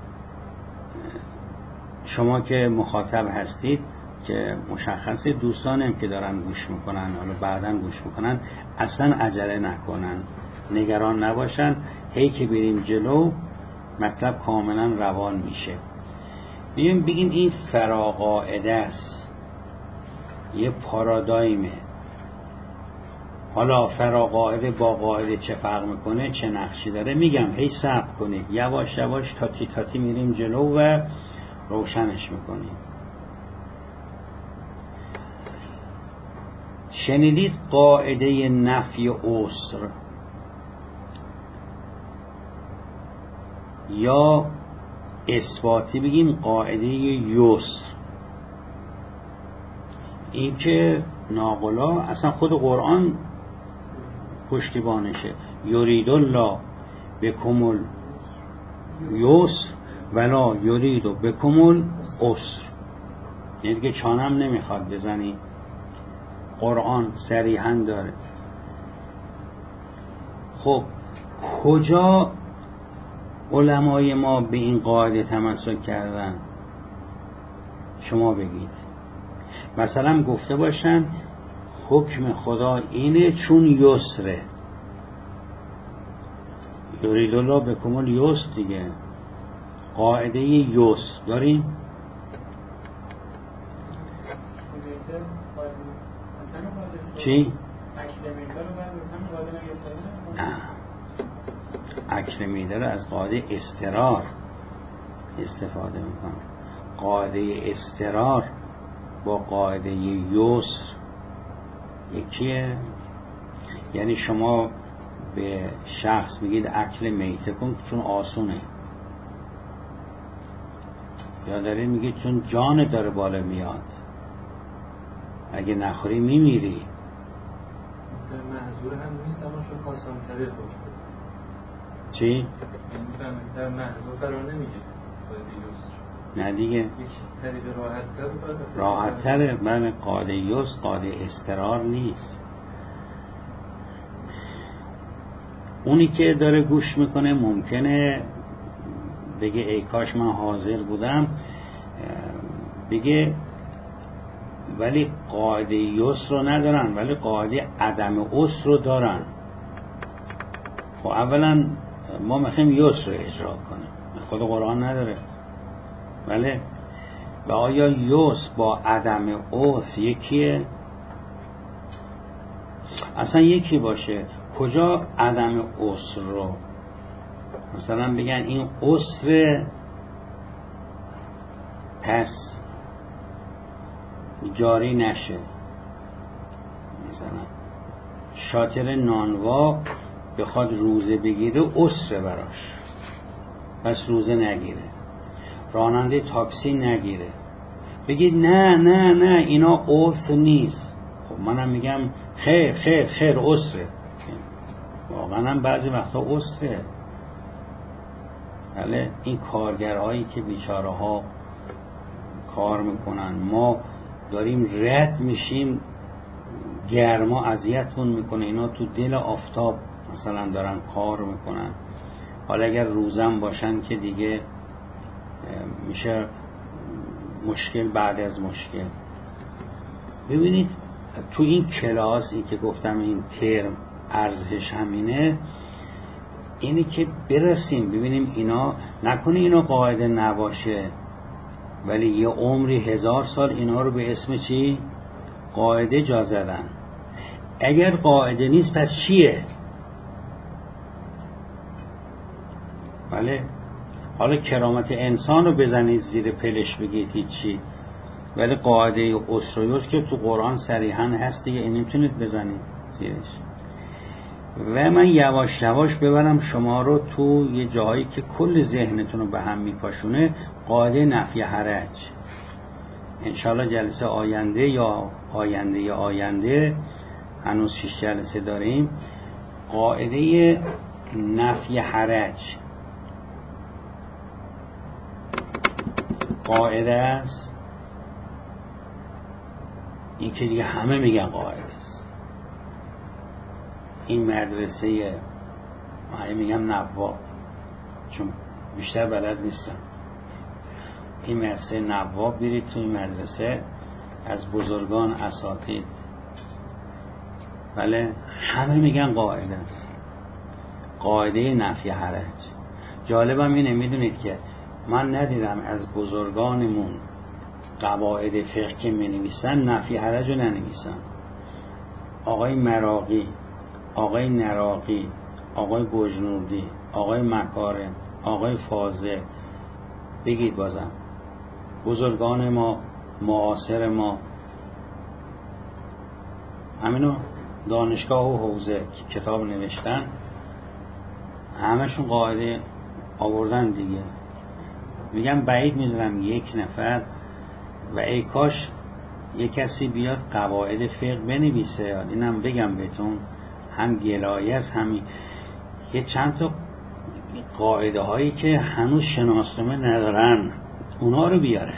شما که مخاطب هستید که مشخصه، دوستانم که دارن گوش میکنن، حالا بعداً گوش میکنن، اصلا عجله نکنن، نگران نباشن، هی که بریم جلو مطلب کاملا روان میشه. بگیم بگیم این فراقاعده است، یه پارادایمه. حالا فراقاعده با قاعده چه فرق میکنه، چه نقشی داره، میگم هی صبر کنید، یواش یواش تاتی تاتی میریم جلو و روشنش میکنیم. شنیدید قاعده نفی عسر یا اثباتی بگیم قاعده یسر؟ این که ناقلا اصلا خود قرآن پشتیبانشه، یرید الله بکم الیسر ولا یرید بکم العسر، یعنی که چانم نمیخواد بزنی، قرآن صریحاً داره. خب کجا علمای ما به این قاعده تمسک کردن؟ شما بگید. مثلا گفته باشن حکم خدا اینه چون یسره، یرید الله بکم الیسر دیگه، قاعده یسر داریم. چی؟ نه، اکل میده رو از قاعده استرار استفاده میکنه. قاعده استرار با قاعده یسر یکیه. یعنی شما به شخص میگید اکل میته کن چون آسونه، یا داره میگید چون جان داره بالا میاد، اگه نخوری میمیری. محظور هم نیست اما چون آسان تره خوشته. چی؟ در محظور قرار نمیگه نه دیگه، راحت تره. من قاعده یسر قاعده استرار نیست. اونی که داره گوش میکنه ممکنه بگه ای کاش من حاضر بودم، بگه ولی قاعده یسر رو ندارن، ولی قاعده عدم عسر رو دارن. خب اولا ما میخوایم یسر رو اجرا کنیم، خود قرآن نداره. بله، و آیا یسر با عدم عسر یکیه؟ اصلا یکی باشه، کجا عدم عسر رو مثلا بگن این عسر پس جاری نشه؟ مثلا شاطر نانوا بخواد روزه بگیره عسر براش، پس روزه نگیره. راننده تاکسی نگیره. بگید نه نه نه اینا عسر نیست. خب منم میگم خیر خیر خیر عسره، واقعا هم بعضی وقتا عسره. بله، این کارگرهایی که بیچاره ها کار میکنن، ما داریم رد میشیم، گرما اذیتمون میکنه، اینا تو دل آفتاب مثلا دارن کار میکنن. حالا اگر روزم باشن که دیگه میشه مشکل بعد از مشکل. ببینید تو این کلاس این که گفتم این ترم ارزش همینه، اینی که برسیم ببینیم اینا، نکنه اینا قاعده نباشه ولی یه عمری هزار سال اینا رو به اسم چی؟ قاعده جا زدن. اگر قاعده نیست پس چیه؟ بله، حالا کرامت انسان رو بزنید زیر پلش بگید هیچی، ولی قاعده اسریوس که تو قرآن صریحاً هست دیگه، این نمیتونید بزنید زیرش. و من یواش یواش ببرم شما رو تو یه جایی که کل ذهنتون رو به هم میپاشونه، قاعده نفی حرج. انشالله جلسه آینده یا آینده یا آینده، هنوز شش جلسه داریم، قاعده نفی حرج قاعده است. این که دیگه همه میگن قاعده است. این مدرسه من میگم نواب، چون بیشتر بلد نیستم. این مدرسه نواب برید تو این مدرسه، از بزرگان اساتید، بله، همه میگن قاعده است، قاعده نفی حرج. جالبم اینه، میدونید که من ندیدم از بزرگانمون قواعد فقه که می نویسن نفی حرج رو ننویسن. آقای مراغی، آقای نراقی، آقای گجنوردی، آقای مکارم، آقای فاضل، بگید بازم بزرگان ما معاصر ما، همینو دانشگاه و حوزه که کتاب نوشتن، همشون قاعده آوردن دیگه. میگم بعید میدونم یک نفر، و ای کاش یک کسی بیاد قواعد فقه بنویسه. اینم بگم بهتون، هم گلایه است، هم یه چند تا قاعده هایی که هنوز شناسنامه ندارن اونا رو بیاره،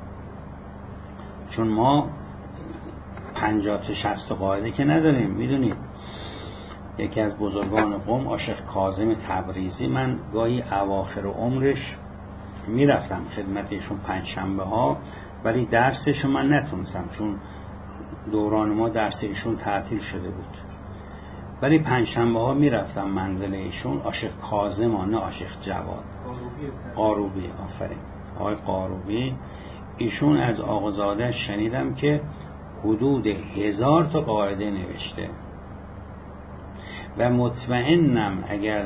چون ما پنجاه تا شصت قاعده که نداریم. میدونید یکی از بزرگان قوم، عاشق کاظم تبریزی، من گاهی اواخر عمرش میرفتم خدمتشون پنجشنبه ها، ولی درسشون من نتونستم چون دوران ما درس ایشون تعطیل شده بود، ولی پنجشنبه ها میرفتم منزل ایشون. عاشق کاظم، نه عاشق جواد، قاروبی، آفرین، آقای قاروبی. ایشون از آقازاده شنیدم که حدود هزار تا قاعده نوشته و مطمئنم اگر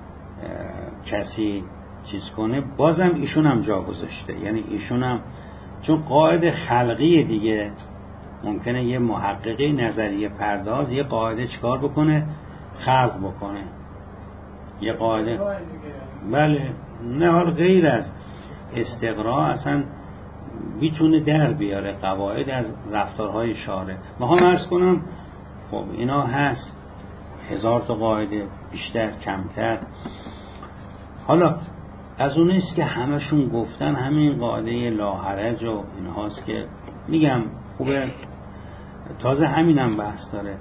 کسی چیز کنه بازم ایشون هم جا گذاشته. یعنی ایشون هم، چون قاعده خلقی دیگه، ممکنه یه محققی نظریه پرداز یه قاعده چکار بکنه؟ خلق بکنه یه قاعده. بله، نه حال غیر از استقراء اصلا میتونه در بیاره قواعد از رفتارهای شارع. ما هم عرض کنم خب اینا هست، هزار تا قاعده، بیشتر کمتر. حالا از اونیست که همشون گفتن همین قاعده لاحرج و اینهاست که میگم خوبه. تازه همینم بحث داره،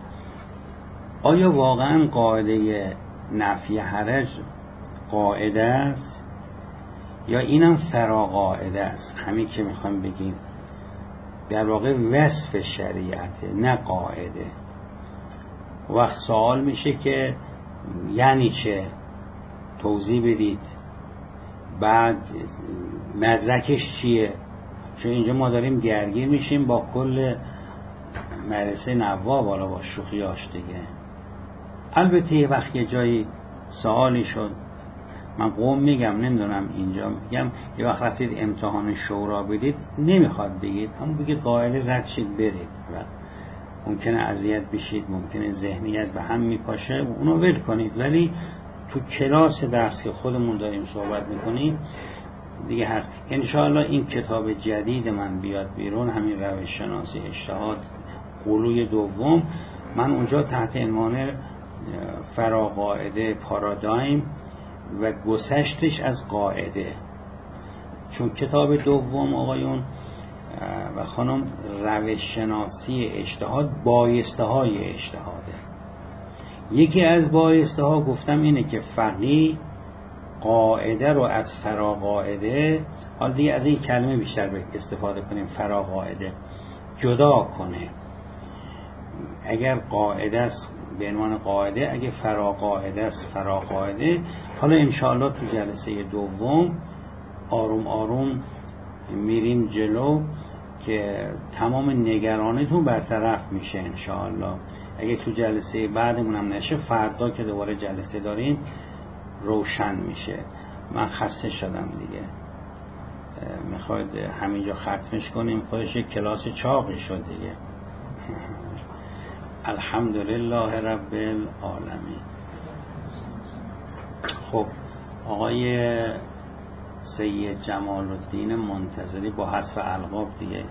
آیا واقعا قاعده نفی حرج قاعده است یا اینم فرا قاعده است؟ همین که میخوایم بگیم در واقع وصف شریعته نه قاعده. وقت سوال میشه که یعنی چه؟ توضیح بدید، بعد مدرکش چیه؟ چون اینجا ما داریم درگیر میشیم با کل مدرسه نواب، بالا با شوخیاش دیگه. البته یه وقت یه جایی سوالی شد، من قوم میگم، نمیدونم اینجا میگم، یه وقت رفتید امتحان شورا بدید نمیخواد بگید، همون بگید قاعده رد شید برید. ممکنه اذیت بشید، ممکنه ذهنیت به هم میپاشه، اونو ول کنید. ولی تو کلاس درس که خودمون داریم صحبت میکنیم دیگه هست. انشاءالله این کتاب جدید من بیاد بیرون، همین روش شناسی اجتهاد قلوی دوم، من اونجا تحت عنوان فراقاعده پارادایم و گسستش از قاعده، چون کتاب دوم آقایون و خانم روش شناسی اجتهاد بایسته های اجتهاده. یکی از بایسته ها گفتم اینه که فقیه قاعده رو از فراقاعده، حالا دیگه از این کلمه بیشتر استفاده کنیم، فراقاعده جدا کنه. اگر قاعده است به عنوان قاعده، اگه فرا قاعده است فرا قاعده. حالا انشاءالله تو جلسه دوم آروم آروم میریم جلو که تمام نگرانیتون برطرف میشه انشاءالله. اگه تو جلسه بعدمون هم نشه، فردا که دوباره جلسه داریم روشن میشه. من خسته شدم دیگه. میخواید همینجا ختمش کنیم؟ خودش یک کلاس چاقی شد دیگه. الحمدلله رب العالمین. خب آقای سید جمال الدین منتظری با حذف القاب دیگه،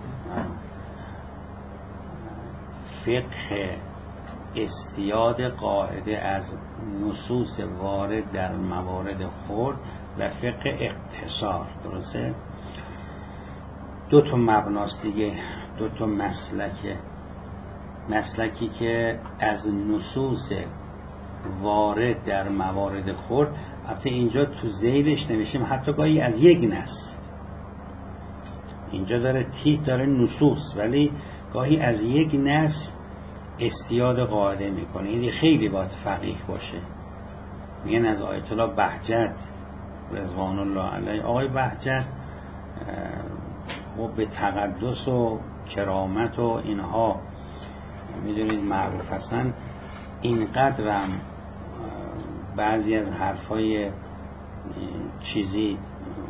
فقه استیاد قاعده از نصوص وارد در موارد خرد و فقه اقتصار، درسته؟ دو تا مبناست دیگه، دو تا مسلکه. مسلکی که از نصوص وارد در موارد خرد، البته اینجا تو ذیلش نوشتیم حتی گاهی از یک نص، اینجا داره تیت داره نصوص، ولی گاهی از یک نص استیاد قاعده میکنه. این خیلی باید فقیه باشه. میگن از آیت الله بهجت رضوان الله علیه، آقای بهجت و به تقدس و کرامت و اینها میدونید معروف هستن. اینقدرم بعضی از حرفای چیزی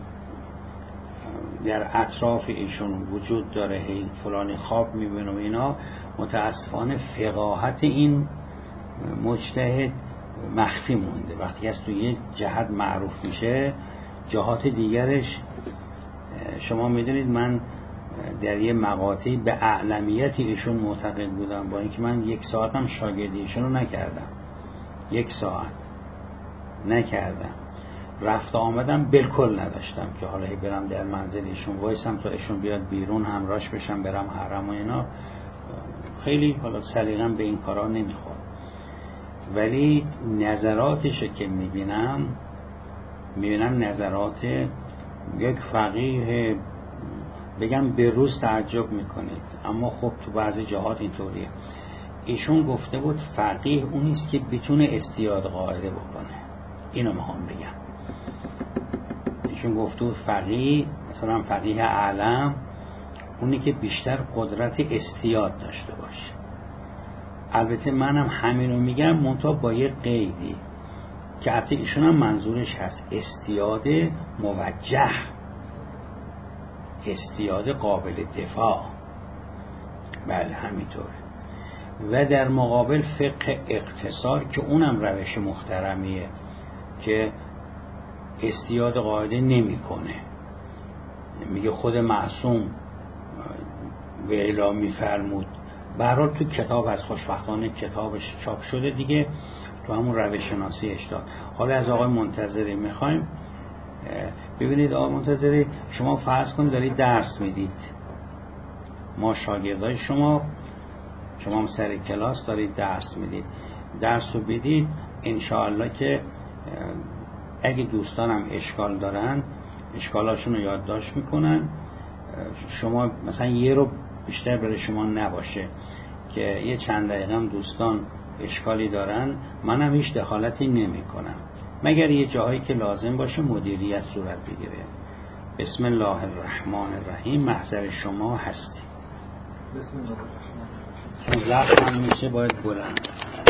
در اطراف ایشون وجود داره، هی فلانی خواب میبینه و اینا، متاسفانه فقاهت این مجتهد مخفی مونده. وقتی از توی یه جهت معروف میشه، جهات دیگرش شما میدونید. من در یه مقاطعی به اعلمیت ایشون معتقد بودم، با اینکه من یک ساعتم شاگردی ایشون رو نکردم، یک ساعت نکردم، رفت آمدم بالکل نداشتم که حالا برم در منزل ایشون وایسم تا ایشون بیاد بیرون همراهش بشم برم حرم و اینا. خیلی حالا سلیقه‌ام به این کارا نمیخواد، ولی نظراتش که میبینم میبینم نظرات یک فقیه، بگم به روز تعجب میکنید، اما خب تو بعضی جهات اینطوریه. ایشون گفته بود فقیه اونیست که بتونه استیاد قاعده بکنه. اینو میخوام بگم. ایشون گفته بود فقیه، مثلا فقیه اعلم، اونی که بیشتر قدرت استیاد داشته باشه. البته منم همینو میگم، منتها با یه قیدی که البته ایشون هم منظورش هست، استیاد موجه، استیاد قابل دفاع. بله همینطوره. و در مقابل فقه اقتصار که اونم روش محترمیه که استیاد قاعده نمی کنه. میگه خود معصوم به اعلام میفرمود، برای تو کتاب از خوشبختانه کتابش چاپ شده دیگه، تو همون روش شناسیش داد. حالا از آقای منتظری میخوایم. ببینید آقای منتظری، شما فرض کنید دارید درس میدید، ما شاگردای شما شما هم سر کلاس دارید درس میدید، درس رو بدید انشاءالله که اگه دوستانم اشکال دارن اشکالاشون رو یادداشت میکنن. شما مثلا یه رو بیشتر برای شما نباشه که یه چند دقیقه هم دوستان اشکالی دارن، منم هیچ دخالتی نمی کنم مگر یه جایی که لازم باشه مدیریت صورت بگیره. بسم الله الرحمن الرحیم. محضر شما هستی. بسم الله چون زخم هم میشه باید بلند.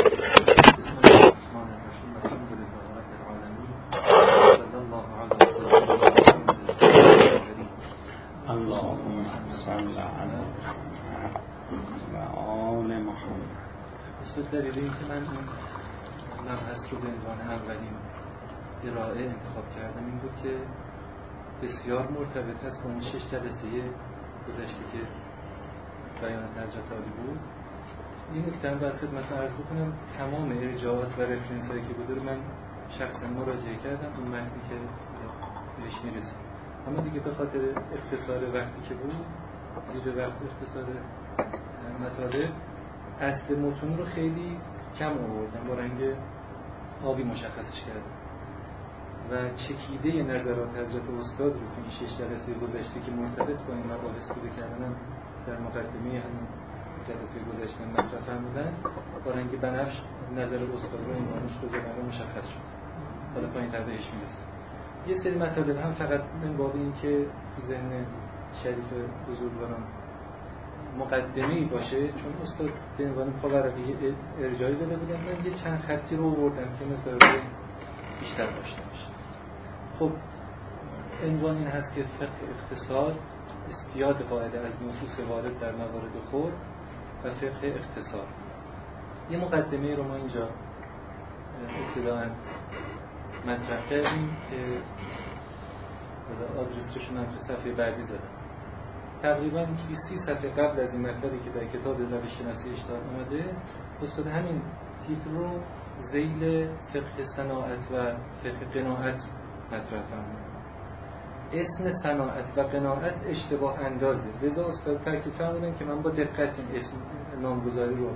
اللهم صل علی و آل محمد. اصلا دلیل این که من اون مبحث رو به عنوان اولین ارائه انتخاب کردم این بود که بسیار مرتبط هست با اون شش جلسه گذشته که بیان ترجمه عالی بود. این نکته هم در خدمت عرض بکنم، تمام ارجاعات و رفرنس هایی که بود رو من شخصا مراجعه کردم اون متنی که بهش میرسیم، اما دیگه به خاطر اختصار وقتی که بود، زیر وقت اختصار مطالب، اصل متون رو خیلی کم آوردم، با رنگ آبی مشخصش کردم و چکیده نظرات حضرت استاد رو که این شش جلسه گذشته که مرتبط با این مباحث بوده کردنم در مقدمه همین جلسه گذشته مطرح فرمودن با رنگ بنفش نظر استاد رو عنوانش گذاشتن رو مشخص شد. حالا پایین تر بهش میرسیم. یه سری مطالب هم فقط من باب این که تو ذهن شریف بزرگواران مقدمه‌ای باشه، چون استاد به عنوان پاورقی ارجاعی داده بودن، من یه چند خطی رو آوردم که مقدار بیشتر داشته باشه. خب عنوان این هست که فقه اقتصاد، استیاد قاعده از نصوص وارد در موارد خود و فقه اقتصاد. یه مقدمه رو ما اینجا ابتداءً مطرح کردیم که آدرسش من تو صفحه بعدی زدم. تقریباً سی صفحه قبل از این مطلبی که در کتاب روش شناسی اشتهار اومده، استاد همین تیتر رو ذیل فقه صناعت و فقه قناعت مطرح فرمود. اسم صناعت و قناعت اشتباه اندازه، لذا استاد تاکید فرمودن که من با دقت این اسم نامگذاری رو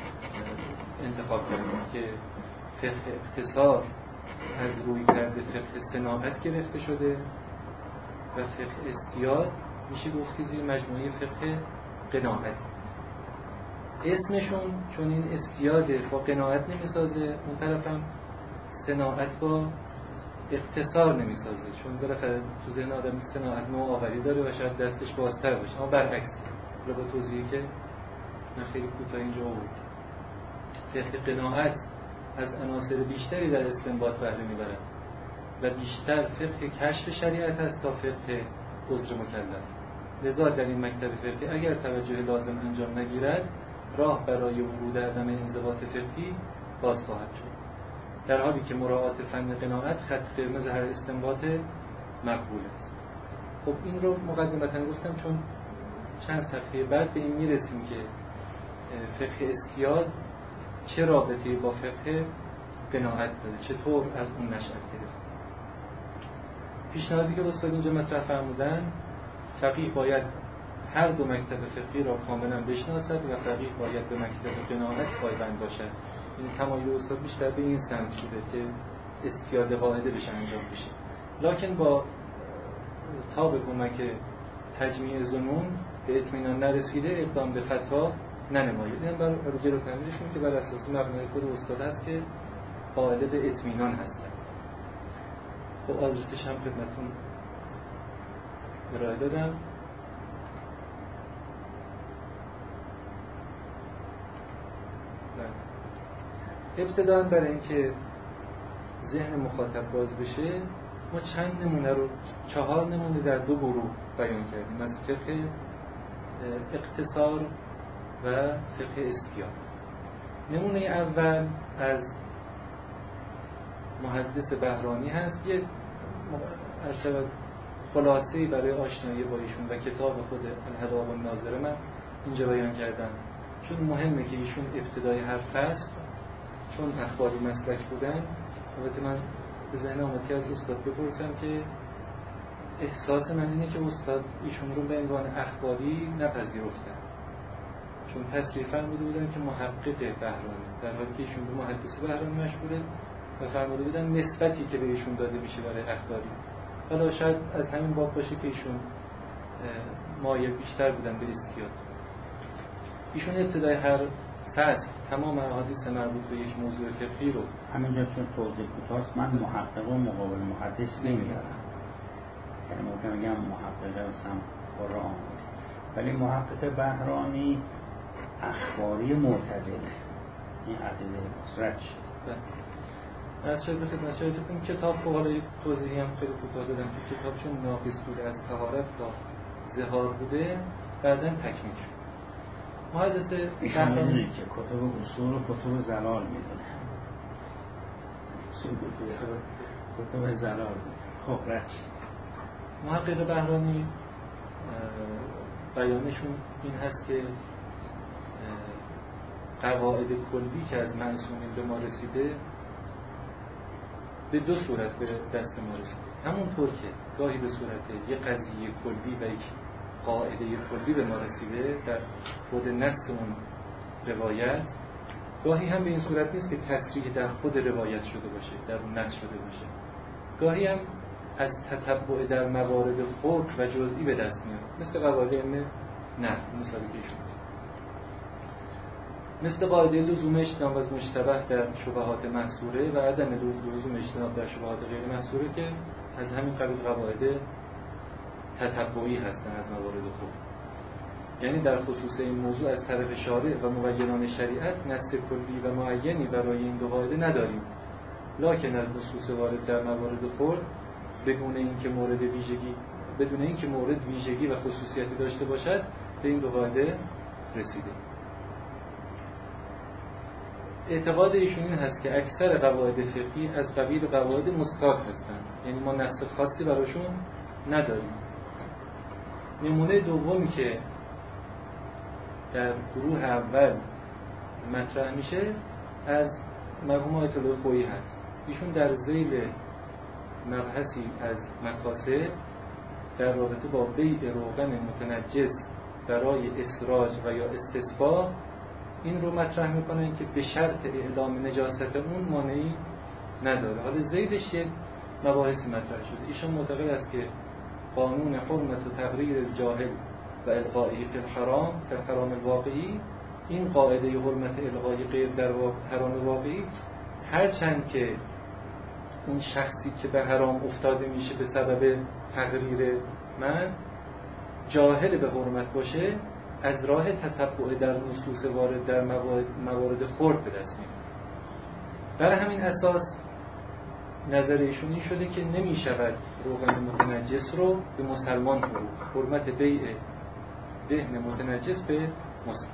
انتخاب کردم که فقه اقتصاد از روی کرده فقه صناعت گرفته شده و فقه استیاد میشه گفت که زیر مجموعه فقه قناعت. اسمشون چون این استیاده با قناعت نمیسازه، اون طرف هم صناعت با اقتصار نمیسازه، چون بالاخره تو ذهن آدم صناعت نوآوری داره و شاید دستش بازتر باشه، اما برعکس رو با توضیحی که من خیلی کوتاه اینجا آورد. فقه قناعت از عناصر بیشتری در استنباط بهره میبرد و بیشتر فقه کشف شریعت است تا فقه عذر مکلف. لذا در این مکتب فقهی اگر توجه لازم انجام نگیرد، راه برای ورود عدم انضباط فقهی باز خواهد شد، در حالی که مراعات فن قناعت خط قرمز هر استنباط مقبول است. خب این رو مقدمتاً گفتم چون چند صفحه بعد به این میرسیم که فقه استیاد چه رابطه‌ای با فقه قناعت داره، چطور از اون نشأت گرفت. پیشنهادی که استاد اینجا مطرح فرمودن، فقیه باید هر دو مکتب فقهی را کاملا بشناسد و فقیه باید به مکتب قناعت پایبند باشد. این تمایل استاد بیشتر به این سمت شده که استیاد قاعده بشه انجام بشه، لکن با تاب کمک تجمیع ظنون به اطمینان نرسیده اقدام به فتوا ننمایید. این برای جلو تنظیشون که بر اساس مبنای خود استاد هست که قائل به اطمینان هستند. خب آدرسش هم خدمتون ارائه دادم. ابتداً برای اینکه ذهن مخاطب باز بشه، ما چند نمونه رو، چهار نمونه در دو گروه بیان کردیم، از فقه اقتصار و فقه استیاد. نمونه اول از محدث بهرانی هست، یه ارشد خلاصه‌ای برای آشنایی با ایشون و کتاب خود الهداب الناظره من اینجا بیان کردم، چون مهمه که ایشون ابتدای هر فصل، چون اخباری مسلک بودن، البته من به ذهن آمد که از استاد بپرسم که احساس من اینه که استاد ایشون رو به عنوان اخباری نپذیرفتن، چون تصریح فرموده بودن که محقق بهرانی، در حالی که ایشون به محدث بهرانی مشهوره و فرموده بودن نسبتی که به ایشون داده میشه برای اخباری. حالا شاید از همین باب باشه که ایشون مایل بیشتر بودن به استیاد. ایشون ابتدای هر فصل تمام احادیث مربوط به یک موضوع فقهی رو، همینجا چون توضیح کوتاست، من محقق و مقابل محدث نمیارم، یعنی ممکن بگم محقق سم قرآن، ولی محقق بهرانی اخباری معتدله، این عدله مصرد شد. از شاید بخید نشایدتون کتاب خب حالا توضیحی هم خیلی کوتاه دادم که کتاب چون ناقص بوده از طهارت تا ظهار بوده بعداً تکمیل شد. محدث بهرانی که کتب اصول و کتب زلال میدونه، کتب زلال. خب رد محقق بهرانی بیانشون این هست که قواعد کلی که از معصومین به ما رسیده به دو صورت به دست ما رسیده. همونطور که گاهی به صورت یک قضیه کلی و یک قاعده کلی به ما رسیده در خود نص اون روایت، گاهی هم به این صورت نیست که تصریح در خود روایت شده باشه، در اون نص شده باشه، گاهی هم از تتبع در موارد خود و جزئی به دست میاد، مثل قواعد علم نحو مثالی که ایشون. مثل قاعده لزوم اجتناب از مشتبه در شبهات محصوره و عدم لزوم اجتناب در شبهات غیر محصوره که از همین قبیل قواعد تتبعی هستن از موارد خوب. یعنی در خصوص این موضوع از طرف شارع و مبینان شریعت نص کلی و معینی برای این دو قاعده نداریم، لکن از نصوص وارد در موارد خرد بدون اینکه مورد ویژگی بدون اینکه مورد ویژگی و خصوصیتی داشته باشد به این دو قاعده رسیده. اعتقاد ایشون این هست که اکثر قواعد فقهی از قبیل قواعد مستقل هستند، یعنی ما نص خاصی براشون نداریم. نمونه دومی که در گروه اول مطرح میشه از مرحوم آیت الله خویی هست. ایشون در ذیل مبحثی از مکاسب در رابطه با بیع روغن متنجس برای اسراج و یا استصفا این رو مطرح میکنن که به شرط اعلام نجاست اون مانعی نداره. حالا ذیلش یه مباحثی مطرح شده. ایشون معتقد است که قانون حرمت و تقریر الجاهل و الغایی فی الحرام در حرام الواقعی، این قاعده حرمت الغای غیر در حرام واقعی، هرچند که اون شخصی که به حرام افتاده میشه به سبب تقریر من جاهل به حرمت باشه، از راه تتبع در نصوص وارد در موارد, موارد خرد به دست میاد. برای همین اساس نظر ایشون این شده که نمی شود روغن متنجس رو به مسلمان فروخت، حرمت بیع دهن متنجس به مسلمان،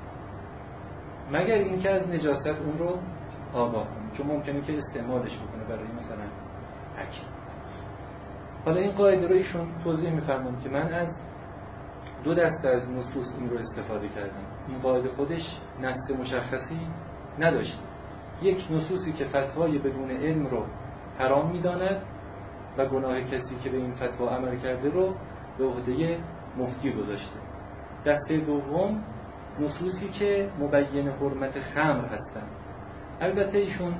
مگر اینکه از نجاست اون رو آگاه کنه، چون ممکنه که استعمالش بکنه برای مثلا اکل. حالا این قاعده رو ایشون توضیح می‌فرمایند که من از دو دسته از نصوص این رو استفاده کردم. این قاعده خودش نص مشخصی نداشت. یک نصوصی که فتوای بدون علم رو حرام می‌داند و گناه کسی که به این فتوا عمل کرده رو به عهده مفتی گذاشته. دسته دوم نصوصی که مبین حرمت خمر هستند. البته ایشون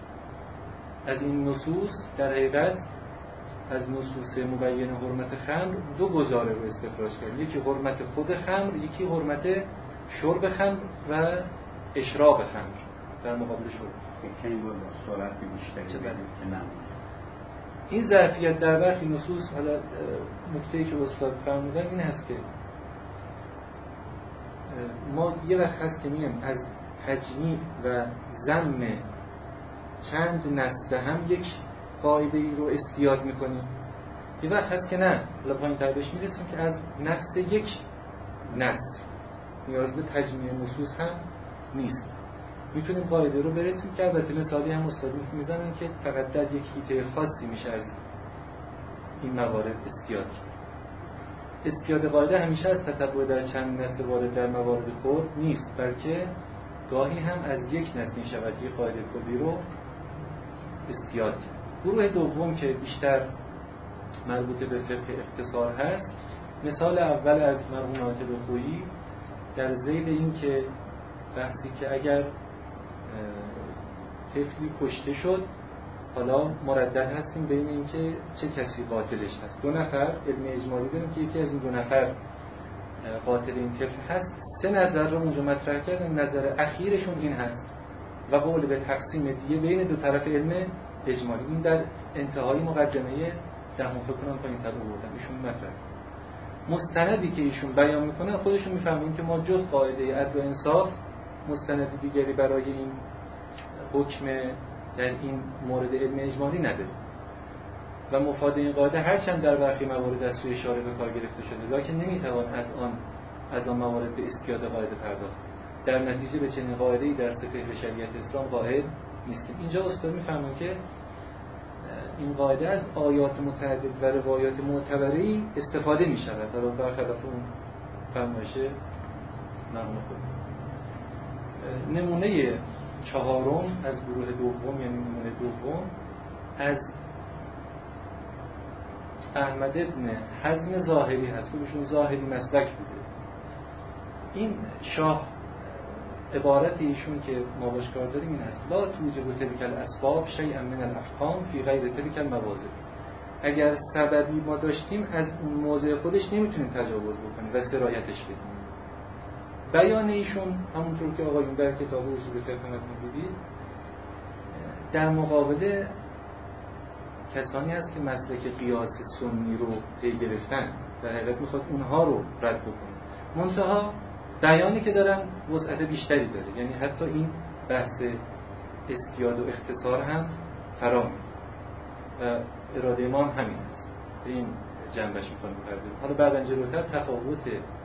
از این نصوص در حقیقت از نصوص مبین حرمت خمر دو گزاره رو استخراج کرد. یکی حرمت خود خمر، یکی حرمت شرب خمر و اشراب خمر در مقابل شرب. خیلی با سرعت بیشتری که نه. این ظرفیت در برخی نصوص، حالا نکته‌ای که استاد فرمودن این هست که ما یه وقت هست که میگیم از تجمیع و ذم چند نص به هم یک قاعده ای رو استیاد میکنیم. یه وقت هست که نه، حالا پایین تر بهش میرسیم که از نفس یک نص نیاز به تجمیع نصوص هم نیست، میتونیم قاعده رو برسیم که البته مثالی هم استاد میزنن که فقط در یک حیطه خاصی میشه از این موارد استیاد کرد. استیاد قاعده همیشه از تتبع در چند نص وارد در موارد خود نیست، بلکه گاهی هم از یک نص میشود یک قاعده کلی رو استیاد کرد. گروه دوم که بیشتر مربوط به فقه اختصار هست، مثال اول از مرحوم آیت الله خویی در ذیل این که بحثی که اگر طفلی کشته شد، حالا مردد هستیم بین این که چه کسی قاتلش هست. دو نفر علم اجمالی داریم که یکی از این دو نفر قاتل این طفل هست. سه نظر رو اونجا مطرح کردن. نظر اخیرشون این هست و قول به تقسیم دیه بین دو طرف علم اجمالی. این در انتهای مقدمه دهم فکر کنم پایین تر بردم ایشون مطرح. مستندی که ایشون بیان میکنن خودشون میفهمن که ما جز قاعده عدل و انصاف مستند دیگری برای این حکم در این مورد علم اجمالی نداریم و مفاد این قاعده هرچند در برخی موارد از سوی اشاره به کار گرفته شده، لکن نمیتوان از آن از آن موارد به استیاد قاعده پرداخت. در نتیجه به چنین قاعده‌ای در فقه شریعت اسلام قائل نیستیم. اینجا استاد میفهمن که این قاعده از آیات متعدد و روایات معتبری استفاده می شود، حالا برخلاف اون فرمایش مرحوم خود. نمونه چهارم از گروه دوم، یعنی نمونه دوم از احمد ابن حزم ظاهری هست که بهشون ظاهری مسلک بوده. این شاه عبارت ایشون که ما باش کار داریم این هست: لا توجب تلک الاسباب شیئا من الاحکام فی غیر تلک المواضع. اگر سببی ما داشتیم از اون موضع خودش نمیتونیم تجاوز بکنیم و سرایتش بدیم. بیان ایشون همونطور که آقایون در کتاب اصول فقه خدمتتون دیدید در مقابل کسانی هست که مسلک قیاس سنی رو پی گرفتن، در حقیقت میخواد اونها رو رد بکنه. منتها بیانی که دارن وسعت بیشتری داره، یعنی حتی این بحث استیاد و اختصار هم فرا میره و اراده ما هم همین است. به این جنبش میخوایم بپردازیم. حالا بعداً جلوتر تفاوت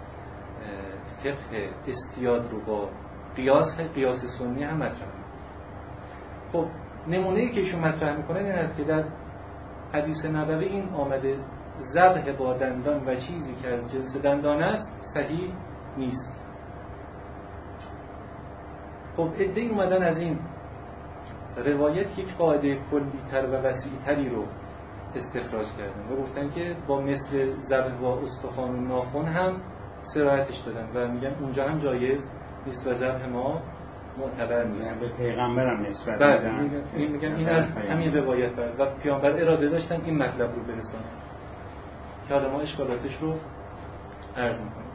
فقه استیاد رو با قیاس قیاس سنی هم مطرح میکنه. خب نمونه‌ای که ایشون مطرح میکنه این است که در حدیث نبوی این آمده ذبح با دندان و چیزی که از جنس دندان است صحیح نیست. خب عده‌ای اومدن از این روایت یک قاعده کلی تر و وسیع تری رو استخراج کردن و گفتن که با مثل ذبح با استخوان و ناخن هم سرایتش دادن و میگن اونجا هم جایز نیست و ذبح ما معتبر نیست. به پیغمبرم نسبت میدن. میگن این میگن این از همین روایت بعد و پیامبر اراده داشتن این مطلب رو برسونن که حالا ما اشکالاتش رو عرض میکنیم.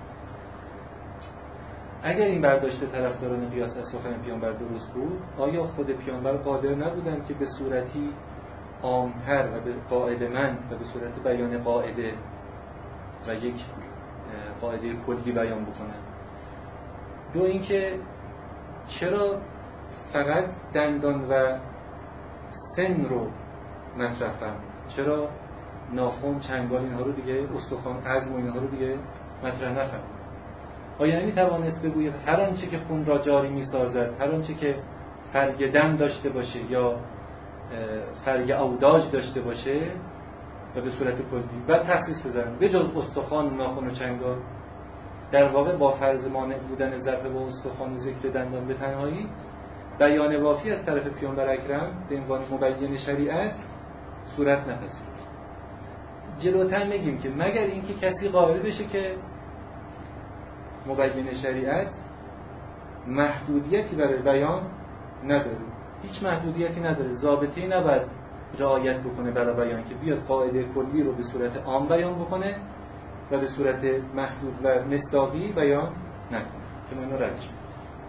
اگر این برداشت طرفداران قیاس از سخن پیامبر درست بود، آیا خود پیامبر قادر نبودن که به صورتی عامتر و به قاعده مند و به صورت بیان قاعده و یک قاعده کلی بیان بکنن؟ دو اینکه چرا فقط دندان و سن رو مطرح فرمود؟ چرا ناخن، چنگال اینها رو دیگه، استخوان، عظم و اینها رو دیگه مطرح نفرمود؟ آیا نمی توانست بگوید هر آنچه که خون را جاری می سازد، هر آنچه که فرگ دم داشته باشه یا فرگ اوداج داشته باشه و به صورت کلی بعد تخصیص بزنن به جز استخوان، ناخن و چنگال، در واقع با فرض مانع بودن ضرب با استخوان و ذکر دندان به تنهایی بیان وافی از طرف پیامبر اکرم به عنوان مبین شریعت صورت نپذیرد. جلوتر میگیم که مگر اینکه کسی قائل بشه که مبین شریعت محدودیتی برای بیان نداره، هیچ محدودیتی نداره، ضابطه‌ای نباید رعایت بکنه برای بیان که بیاد قاعده کلی رو به صورت عام بیان بکنه و به صورت محدود و مصداقی بیان نکنه که ما اینو ردش می‌کنیم.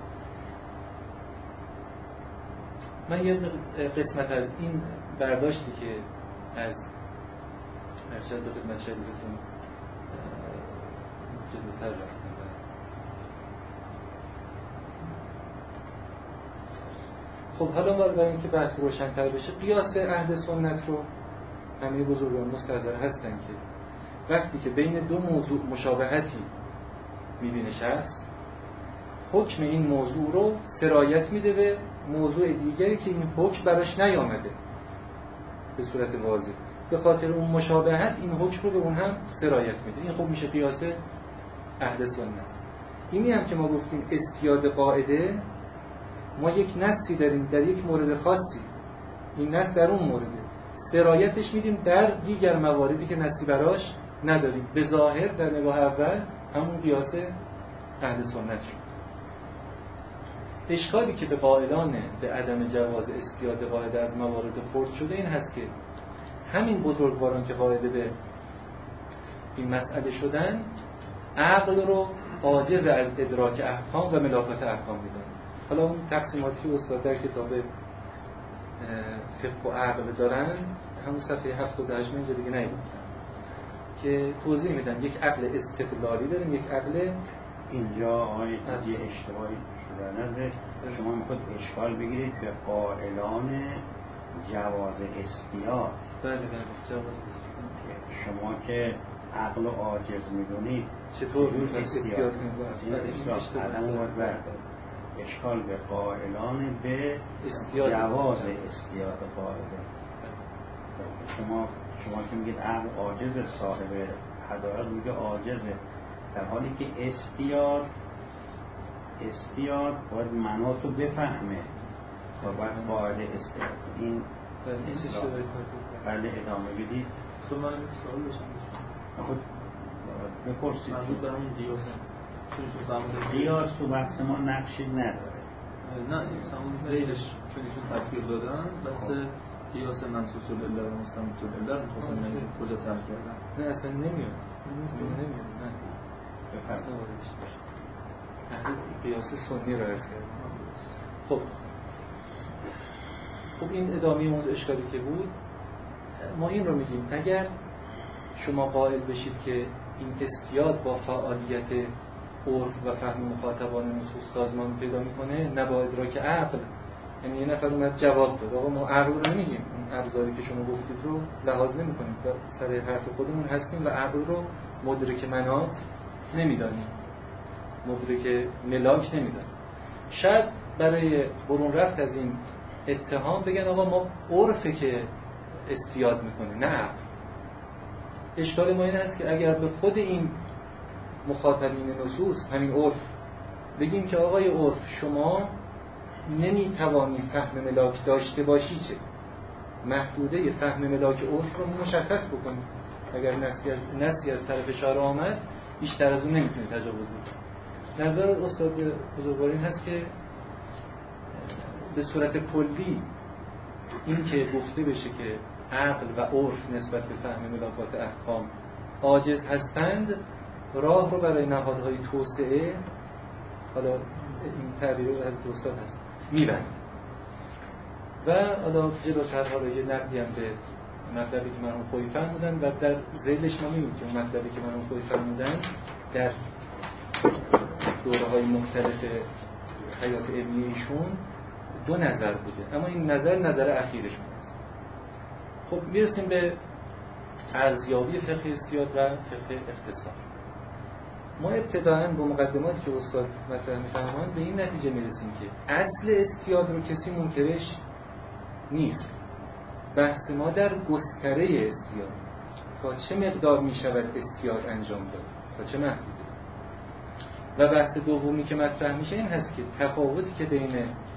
من یه قسمت از این برداشتی که از ارشد به خدمت شدیدتون جلوتر رفتم. خب حالا ما برای اینکه بحث روشن‌تر بشه، قیاس اهل سنت رو همه بزرگان مستحضر هستن که وقتی که بین دو موضوع مشابهتی می‌بینه شخص، حکم این موضوع رو سرایت میده به موضوع دیگری که این حکم براش نیامده به صورت واضح، به خاطر اون مشابهت این حکم رو به اون هم سرایت میده. این خب میشه قیاس اهل سنت. اینی هم که ما گفتیم استیاد قاعده، ما یک نصی داریم در یک مورد خاصی، این نص در اون مورده، سرایتش میدیم در دیگر مواردی که نصی براش نداریم. به ظاهر در نگاه اول همون قیاس اهل سنت شد. اشکالی که به قائلان به عدم جواز استیاد قاعده از موارد خرد شده این هست که همین بزرگواران که قائل به این مسئله شدن، عقل رو عاجز از ادراک احکام و ملاکات احکام میدن. حالا اون تقسیماتی که استاد در کتاب فقه و عقل دارن، همون صفحه هفتاد و هشت اینجا دیگه نیبودن که توضیح میدن یک عقل استقلالی داریم، یک عقل اینجا آقای یه اشتباهی شده نده. شما میخواد اشکال بگیرید به قائلان جواز استیاد. بله بله جواز استیاد. شما که عقل عاجز میدونید چطور استیاد کنید؟ عدم باید اشکال به قائلان به جواز استیاد قاعده. شما شما که میگید عقل عاجز، صاحب حدایق میگه عاجزه، در حالی که استیاد استیاد باید مناتو بفهمه و باید قاعده استیاد. این بله ادامه بدید. اصلا من سوال داشتم خود بپرسید. مربوط به همون قیاس قیاس تو بحث ما نقشی نداره. نه همون زیرش چون ایشون تطبیق دادن بس قیاس منصوص العله و مستمد العله رو می‌خواستم ببینم کجا ترک کردن. نه اصلا نمیاد. نمیاد. نه. بفرمایید. قیاس سنی رو عرض کردم. خب خب این ادامه اون اشکالی که بود، ما این رو میگیم اگر شما قائل بشید که این استیاد با فعالیت عرف و فهم مخاطبان نصوص سازمان پیدا میکنه، نه با ادراک عقل. یعنی یه نفر اومد جواب داد آقا ما عقل رو نمیگیم، اون ابزاری که شما گفتید رو لحاظ نمیکنیم، سر حرف خودمون هستیم و عقل رو مدرک منات نمیدانیم، مدرک ملاک نمیدانیم. شاید برای برون رفت از این اتهام بگن آقا ما عرفه که استیاد میکنه، نه عقل. اشکال ما این است که اگر به خود این مخاطبین نصوص، همین عرف، بگیم که آقای عرف شما نمیتوانی فهم ملاک داشته باشی، چه محدوده فهم ملاک عرف رو مشخص بکنی، اگر نصی از, نصی از طرف اشاره آمد بیشتر از اون نمیتونی تجاوز بکنی. نظر استاد بزرگوار این هست که به صورت کلی این که گفته بشه که عقل و عرف نسبت به فهم ملاکات احکام عاجز هستند، راه رو برای نهادهای توسعه، حالا این تعبیر از دوستان هست، میبند. و حالا جلوتر حالا یه نقدی هم به مطلبی که مرحوم خویی فرمودن و در ذیلش ما می‌بینیم که اون مطلبی که مرحوم خویی فرمودن در دوره‌های مختلف حیات علمی ایشون دو نظر بوده، اما این نظر نظر اخیرشون است. خب میرسیم به ارزیابی فقه استیاد و فقه اختصار. ما ابتداءً با مقدماتی که استاد مطرح می‌فرمایند به این نتیجه میرسیم که اصل استیاد رو کسی منکرش نیست. بحث ما در گستره استیاد، تا چه مقدار میشود استیاد انجام داد، تا چه محدوده. و بحث دومی که مطرح میشه این هست که تفاوتی که بین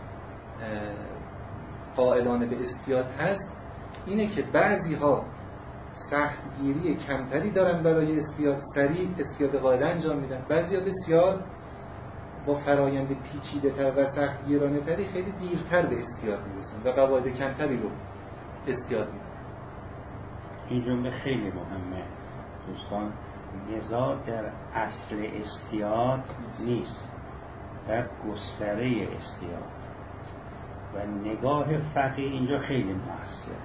قائلان به استیاد هست اینه که بعضی ها سختگیری کمتری دارن برای استیاد، سریع استیاد قاعده انجام میدن، بعضی ها بسیار با فرایند پیچیده تر و سختگیرانه تری خیلی دیرتر به استیاد میرسن و قواعد کمتری رو استیاد میدن. این جمله خیلی مهمه دوستان. نزاع در اصل استیاد نیست، در گستره استیاد و نگاه فقیه اینجا خیلی مؤثره.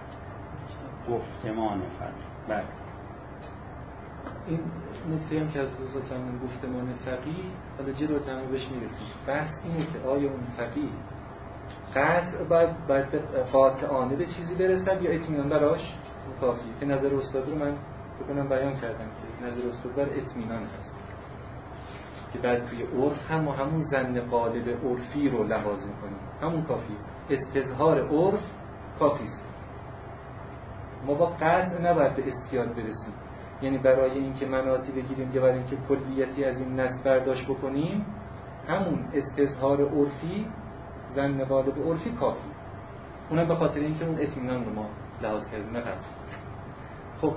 گفتمان فقیه، بله این نکته هم که از دوستان گفتمان فقیه حالا جلوتر هم بهش میرسیم. بحث اینه که آیا اون فقیه قطع باید, باید قاطعانه به چیزی برسد یا اطمینان براش کافیه؟ که نظر استاد رو من بکنم بیان کردم که نظر استاد بر اطمینان هست که بعد توی عرف هم و همون ظن غالب عرفی رو لحاظ میکنیم، همون کافیه. استظهار عرف کافیست. ما با قطع نباید به استیاد برسیم، یعنی برای اینکه مناطی بگیریم یا برای اینکه کلیتی از این نص برداشت بکنیم همون استظهار عرفی، ظن غالب عرفی کافی. اونم به خاطر اینکه اون اطمینان رو ما لحاظ کردیم، نه قطع. خب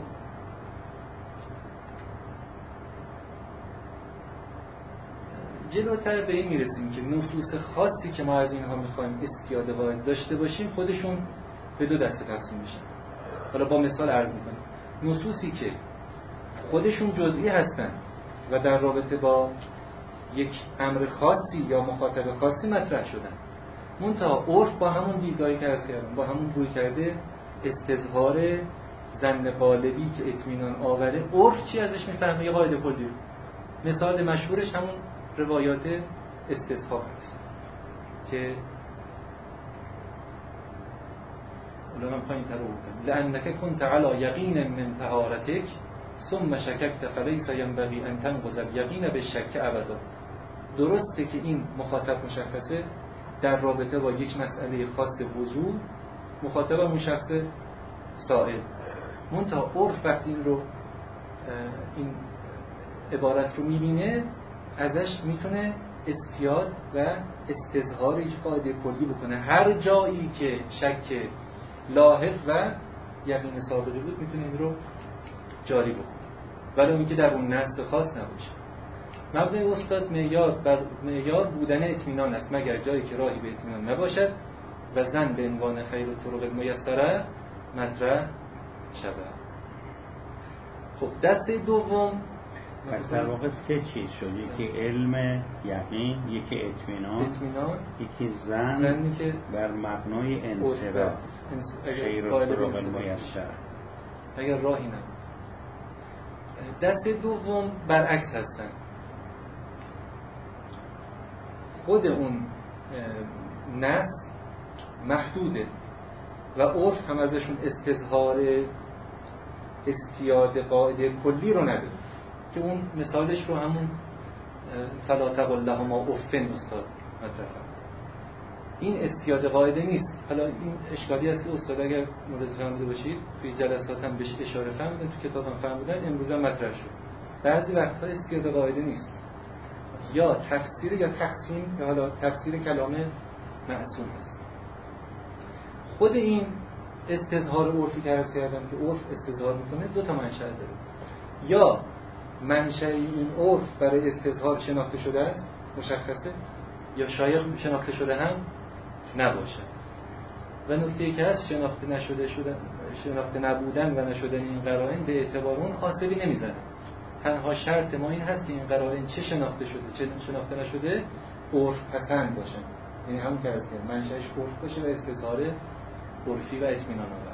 جلوتر به این میرسیم که نصوص خاصی که ما از اینها میخوایم استیاد واحد داشته باشیم خودشون به دو دسته تقسیم میشن. حالا با مثال عرض میکنیم. نصوصی که خودشون جزئی هستن و در رابطه با یک امر خاصی یا مخاطب خاصی مطرح شدن، منتها عرف با همون دیدگاهی که عرض کردم، با همون روی کرده استظهار ظن غالبی که اطمینان آوره، عرف چی ازش میفهمه؟ یه قاعده کلی. مثال مشهورش همون روایات استصحاب است که اولا من پایین تر بودم لأنك كنت على یقین من طهارتك ثم شککت فلیس ینبغی ان تنقض الیقین بالشک ابدا. درسته که این مخاطب مشخصه در رابطه با یک مسئله خاص وضو، مخاطب اون شخص سائل، منتها عرف وقتی این رو این عبارت رو میبینه ازش میتونه استیاد و استظهار هیچ قاعده کلی بکنه. هر جایی که شک لاحق و یقین سابقه بود میتونه این رو جاری بکنه، ولی اون که در اون نص خاص نباشه. مبدأ استاد معیار بر معیار بودن اطمینان است مگر جایی که راهی به اطمینان نباشد و ظن به عنوان خیر الطرق المیسره مطرح شود. خب دسته دوم پس در واقع سه چیز شد، یکی علم یقین، یکی اطمینان، اطمینان، یکی زن زنی که بر مبنای انصراف خیر الطرق المیسر. اگر راهی نبود. دست دوم برعکس هستن. خود اون نص محدوده و عرف هم ازشون استظهار استیاد قاعده کلی رو نداره که اون مثالش رو همون فلا تقل لهما اف استاد مطرح. این استیاد قاعده نیست. حالا این اشکالی است که استاد اگر ملاحظه فرموده باشید توی جلسات هم بهش اشاره فرمودن، تو کتاب هم فرمودن، امروز هم مطرح شد. بعضی وقتها استیاد قاعده نیست، یا تفسیر یا تقسیم یا حالا تفسیر کلام معصوم است. خود این استظهار عرفی که عرض کردم که عرف استظهار میکنه دو تا منشأ داره. یا منشأ این عرف برای استظهار شناخته شده است، مشخصه، یا شاید شناخته شده هم نباشه. و نکته‌ای که هست شناخته نشده شده شناخته نبودن و نشدن این قرائن به اعتبار اون آسیبی نمیزنه. تنها شرط ما این هست که این قرائن چه شناخته شده چه شناخته نشده عرف پسند باشه. یعنی همون که عرض کردم منشأش عرف باشه و استظهار عرفی و اطمینان آور.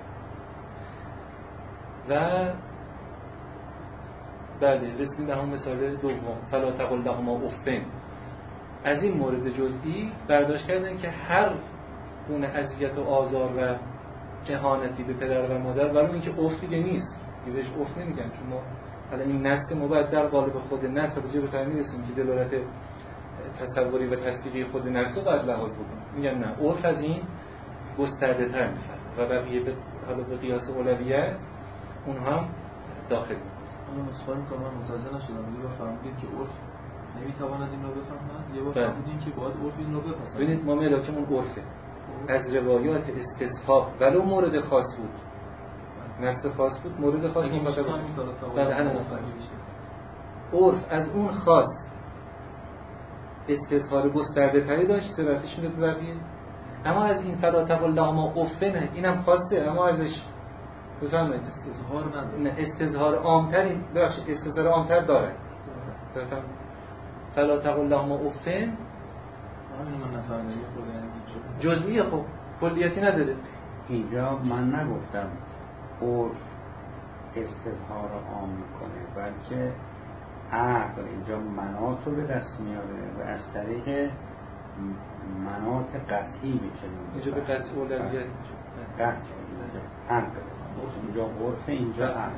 و بله رسیدیم به همون مثال دوم فلا تقل لهما اف. از این مورد جزئی برداشت کردن که هر گونه اذیت و آزار و اهانتی به پدر و مادر، ولی اینکه اف دیگه نیست، دیگه بهش اف نمیگن، چون ما حالا این نص ما باید در قالب خود نص به جای بتونیم میرسیم که دلالت تصوری و تصدیقی خود نص رو باید لحاظ بکنیم. میگن نه، عرف از این گسترده تر میفهمه و بقیه به حالا به قیاس اولویت اون هم داخل میکنه. اما سوال که من متوجه نشدم، یه بار فهمیدیم که عرف نمیتواند این رو بفهمد، یه بار فهمیدیم که باید عرف این رو بپسند. ببینید ما ملاکمون عرفه از روایات استصحاب ولو مورد خاص بود، نص خاص بود، مورد خاص مخاطب بعد همین عرف از اون خاص استظهار گسترده تری داشت، صورتش میده به بقیه. اما از این فلا تقل لهما اف نه، اینم خاصه اما ازش بفهمید استظهار نداره، نه استظهار عامتری ببخشید استظهار عامتر داره. مثلا فلا تقل لهما اف همین من نفهمیدم خود جزئیه، خب کلیتی نداره. اینجا من نگفتم عرف استظهار عام میکنه، بلکه عقل اینجا مناط رو به دست میاره و از طریق مناط قطعی میتونیم اینجا به قطع اولویت قطع عقل اینجا عرف اینجا عقل.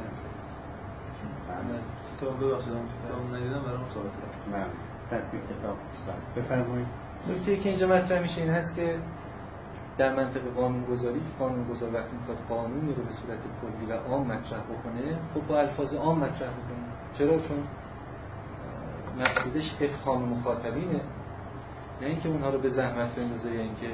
کتاب ببخشید کتاب ندیدم برام سوال کردم. من تطبیق کتاب بفرمایید. نکته که اینجا مطرح میشه این هست که در منطق قانونگذاری که قانونگذار وقتی میخواد قانونی رو به صورت کلی و عام مطرح بکنه، خب با الفاظ عام مطرح بکنه. چرا؟ چون مقصودش افهام مخاطبینه، نه اینکه اونها رو به زحمت بندازه یا اینکه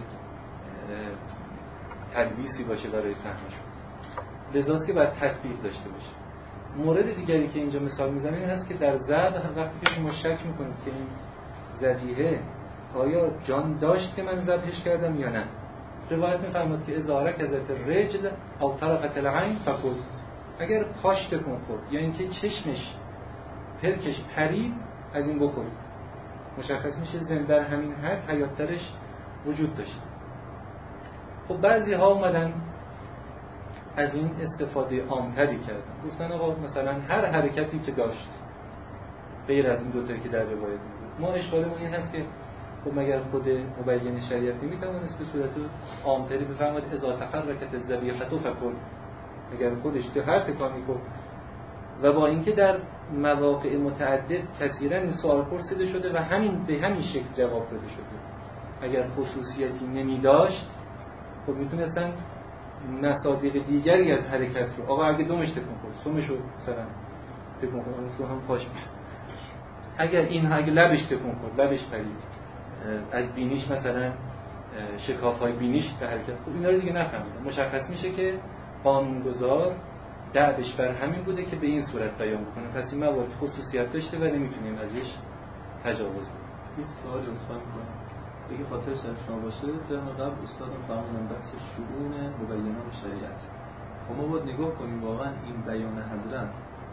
تلبیسی باشه برای فهمشون. لذاست که باید تطبیق داشته باشه. مورد دیگری که اینجا مثال میزنه این هست که در ذبح وقتی که شما شک میکنید که این ذبیحه آیا جان داشت که من ذبحش کردم یا نه، روایت میفرماد که اذا رکضت الرجل او طرفت العین فکل، اگر پاش تکون خورد یا اینکه چشمش پرکش پرید از این بخورید. مشخص میشه زنده در همین حد حیات درش وجود داشت. خب بعضی ها اومدن از این استفاده عامتری کردن، گفتن آقا مثلا هر حرکتی که داشت غیر از این دوتایی که در روایت بود. ما اشکال ما این هست که خب مگر خود مبین شریعت نمیتوانست به صورت عامتری بفرماد اذا تحرکت الذبیحة فکل، اگر خودش تو هر تکانی کرد. و با اینکه در مواقع متعدد کثیرا این سوال پرسیده شده و همین به همین شکل جواب داده شده. اگر خصوصیتی نمی داشت خب میتونستن مصادیق دیگری از حرکت رو، آقا اگه دومش تکون خورد سومش رو مثلا تکون خورد سوم هم پاش میشه، اگر این اگه لبش تکون خورد لبش پرید، از بینیش مثلا شکاف‌های بینیش به حرکت خود، اینا رو دیگه نفهمیدن. مشخص میشه که قانونگذار دعوش بر همین بوده که به این صورت بیان بکنه، پس این موارد خصوصیت داشته و نمیتونیم ازش تجاوز کنیم. یک سوالی اصلا می‌کنم اگه خاطر سر شما باشه، ترم قبل استادم فرمودن بحث شؤون مبینات شریعت. خب ما باید نگاه کنیم واقعا این بیان حضرت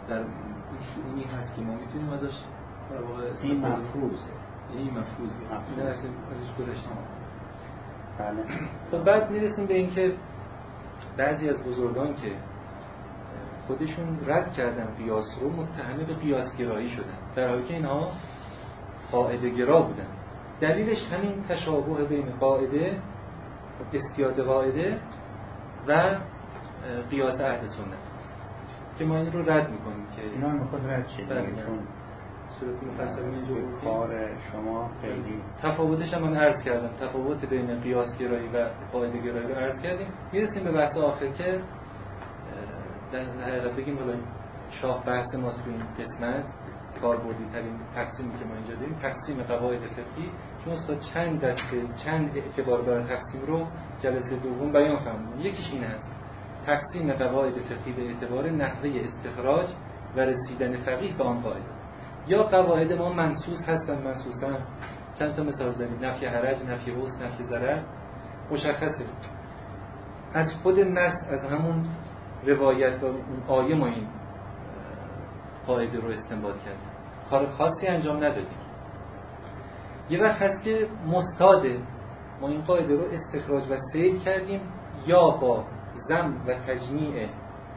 در این شؤونی هست که ما میتونیم ازش در واقع این مفروضه، این مفروضه نه اصلا ازش گذشتیم. بله. خب بعد میرسیم به این که بعضی از بزرگان که خودشون رد کردن قیاس رو متهم به قیاسگرایی شدن، در حالی که اینها قاعده گرا بودن. دلیلش همین تشابه بین قاعده، استیاد قاعده و قیاس اهل سنت که ما این رو رد میکنیم که اینا میخواد رد شه، چون صورت مفصل اینجا کار شما خیلی تفاوتش هم من عرض کردم، تفاوت بین قیاس گرایی و قاعده گرایی رو عرض کردیم. میرسیم به بحث آخر که در حقیقت بگیم حالا شاه بحث ماست تو این قسمت، کاربردی ترین تقسیمی که ما اینجا داریم تقسیم قواعد فقهی. چون استاد چند دسته چند اعتبار برای تقسیم رو جلسه دوم بیان فرمودن. یکیش این هست تقسیم قواعد فقهی به اعتبار نحوه استخراج و رسیدن فقیه به آن قاعده. یا قواعد ما منصوص هستن، منصوصا چند تا مثال زدیم، نفی حرج، نفی حسن، نفی ضرر، مشخصه از خود نص، از همون روایت و اون آیه ما این قاعده رو استنباط کردیم، کار خاصی انجام ندادیم. یه وقت هست که مستاده ما این قاعده رو استخراج و سید کردیم، یا با ضم و تجمیع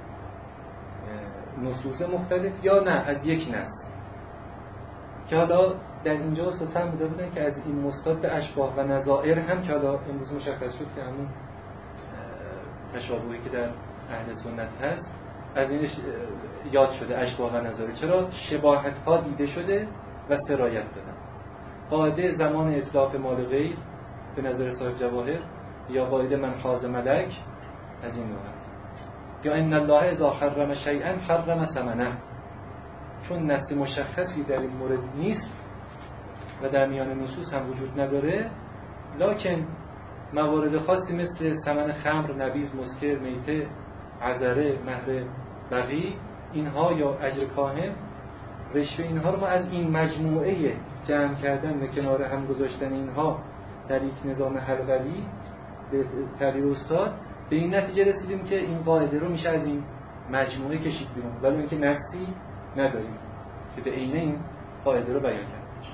نصوص مختلف، یا نه از یک نص، که حالا در اینجا سلطان بوده بودن که از این مستاد به اشباه و نظائر هم که حالا امروز مشخص شد که همون تشابهی که در اهل سنت هست از اینش یاد شده، اشباه و نظائر. چرا؟ شباهت ها دیده شده و سرایت دادن. قاعده زمان اطلاق مال غیر به نظر صاحب جواهر، یا قاعده من خاز ملک از این نوع هست، یا ان الله اذا حرم شیئا حرم ثمنه. چون نص مشخصی در این مورد نیست و در میان نصوص هم وجود نداره، لکن موارد خاصی مثل ثمن خمر، نبیذ، مسکر، میته، عذره، مهر بغی، اینها یا اجر کاهن، رشوه، اینها رو ما از این مجموعه جمع کردن و کنار هم گذاشتن اینها در یک نظام حلقوی به تعبیر استاد به این نتیجه رسیدیم که این قاعده رو میشه از این مجموعه کشید بیرون، ولی اینکه نصی نداریم که به عینه این قاعده رو بیان کردش.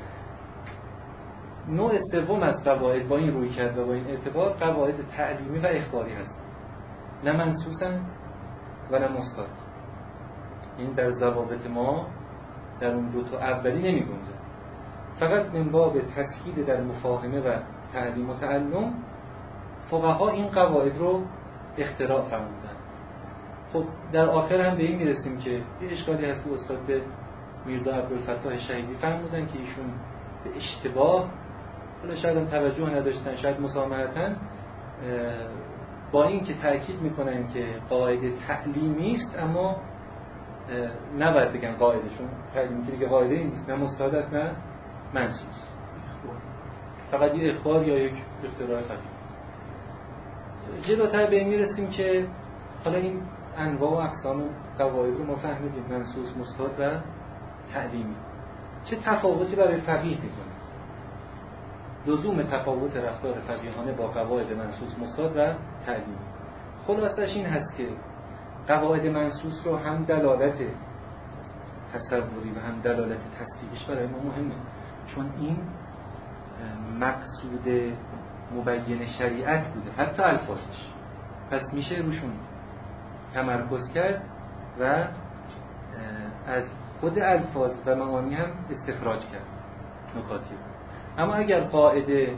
نوع سوم از قواعد با این روی کرد و با این اعتبار قواعد تعلیمی و اخباری هست، نه منصوصن و نه مستاد. این در ضوابط ما در اون دو تا اولی نمی گنجه، فقط من باب تسهیل در مفاهمه و تعلیم و تعلم فقها این قواعد رو اختراع فرمودن. خب در آخر هم به این میرسیم که یه اشکالی هست که استاد به میرزا عبدالفتاح شهیدی فرمودن که ایشون به اشتباه، حالا شاید هم توجه نداشتن، شاید مسامحتاً، با این که تأکید میکنن که قاعده تعلیمی است اما نباید بگن قاعده، چون تعلیمی که دیگه قاعده نیست، نه مستعد است نه منصوص، فقط یه اخبار یا یک اختراع فقط. جلوتر به این میرسیم که حالا این انواع و اقسام قواعد رو ما فهمیدیم، منصوص، مستعد و تعلیمی. چه تفاوتی برای فقیه میکنه؟ لزوم تفاوت رفتار فقیهانه با قواعد منصوص، مستعد و تعلیمی. خلاصش این هست که قواعد منصوص رو هم دلالت تصوری و هم دلالت تصدیقیش برای ما مهمه، چون این مقصود مبین شریعت بوده، حتی الفاظش، پس میشه روشون تمرکز کرد و از خود الفاظ و معانی هم استخراج کرد نکاتی. اما اگر قاعده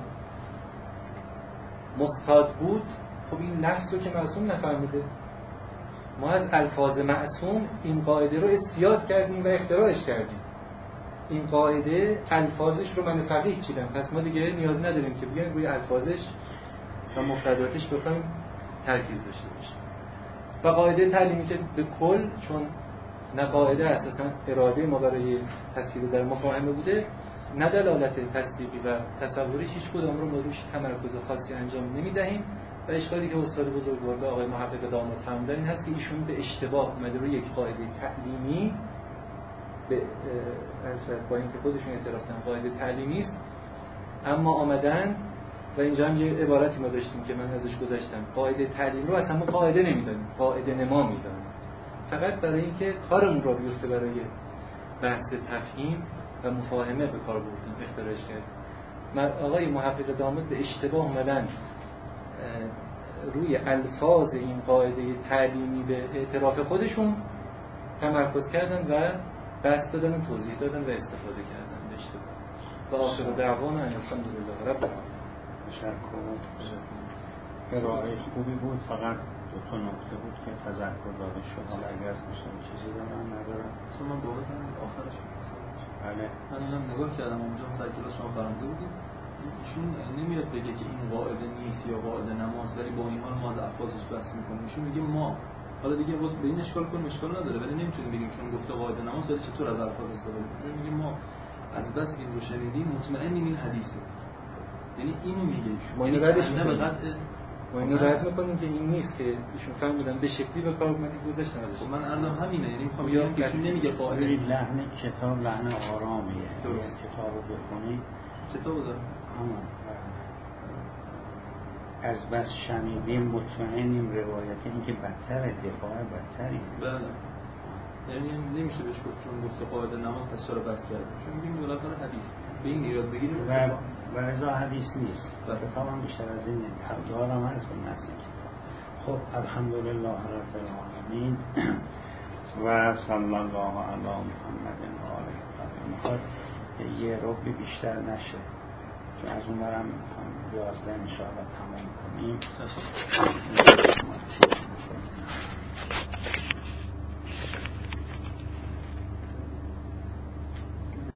مستعد بود، خب این لفظ رو که معصوم نفهمیده، ما از الفاظ معصوم این قاعده رو استیاد کردیم و اختراعش کردیم. این قاعده الفاظش رو من فقیه چیدم، پس ما دیگه نیاز نداریم که بیایم روی الفاظش و مفرداتش بخوایم ترکیز داشته باشیم. و قاعده تعلیمی که به کل، چون نه قاعده اساسا اراده ما برای تصویر در مفاهمه بوده، نه دلالت تصدیقی و تصوری، هیچ کدام رو ما روش تمرکز خاصی انجام نمیدهیم. و اشکالی که استاد بزرگوار آقای محقق داماد فرمودن این هست که ایشون به اشتباه اومده روی یک قاعده تعلیمی، به با اینکه خودشون اعتراف کردن قاعده تعلیمی است، اما آمدن و اینجا هم یه عبارتی ما داشتیم که من ازش گذشتم، قاعده تعلیم رو اصلا ما قاعده نمیدونیم، قاعده نما میدونیم. فقط برای اینکه کارمون را بیفته برای بحث تفهیم و مفاهمه به کار بردیم، اختراعش کردیم. آقای محقق داماد به اشتباه اومدن روی الفاظ این قاعده تعلیمی به اعتراف خودشون تمرکز کردن و بحث دادن و توضیح دادن و استفاده کردن به اشتباه. و آخر دعوانا ان الحمدلله رب العالمین. تشکر. ارائه خوبی بود، فقط دو تا نکته بود که تذکر داده شد. حالا اگر از دوستان چیزی دارن ندارن. چون من بابت هم آخرش بله. من اونم نگاه کردم اونجا سر کلاس شما فرموده بودید ایشون نمیاد بگه که این قاعده نیست یا قاعده نماز، ولی با این حال ما از الفاظش بحث می‌کنیم. ایشون میگه ما حالا دیگه باز به این اشکال کنیم اشکال نداره، ولی نمیتونیم بگیم چون گفته قاعده نماز ولی چطور از الفاظ استفاده کنیم. میگه ما از بس این رو شنیدیم مطمئنیم این حدیثه. یعنی اینو میگه ایشون. ما اینو ردش نه به قطع ما اینو رد می‌کنیم که این نیست که ایشون فهمیدن به شکلی به کار اومدید گذاشتن ازش. خب من عرضم همینه، یعنی میخوام بگم که ایشون نمیگه قاعده لحن کتاب لحن آرامیه. درست. کتابو بخونی چطور داره؟ اما از بس شنیدیم مطمئنیم روایت این که بدتره، دفاع بدتری. بله. یعنی نمیشه بهش گفت چون گفته قاعده نماز پس چرا بس کرده؟ چون میگیم بالاخره حدیث به این ایراد بگیریم و و رضا حدیث نیست. کتاب هم بیشتر از این نمیشه. جوابم هست به نص کتاب. خب الحمدلله رب العالمین و صلی الله علی محمد و آله الطاهرین. میخواد یه ربع بیشتر نشه چون از اون برم یازده انشاءالله تمام کنیم.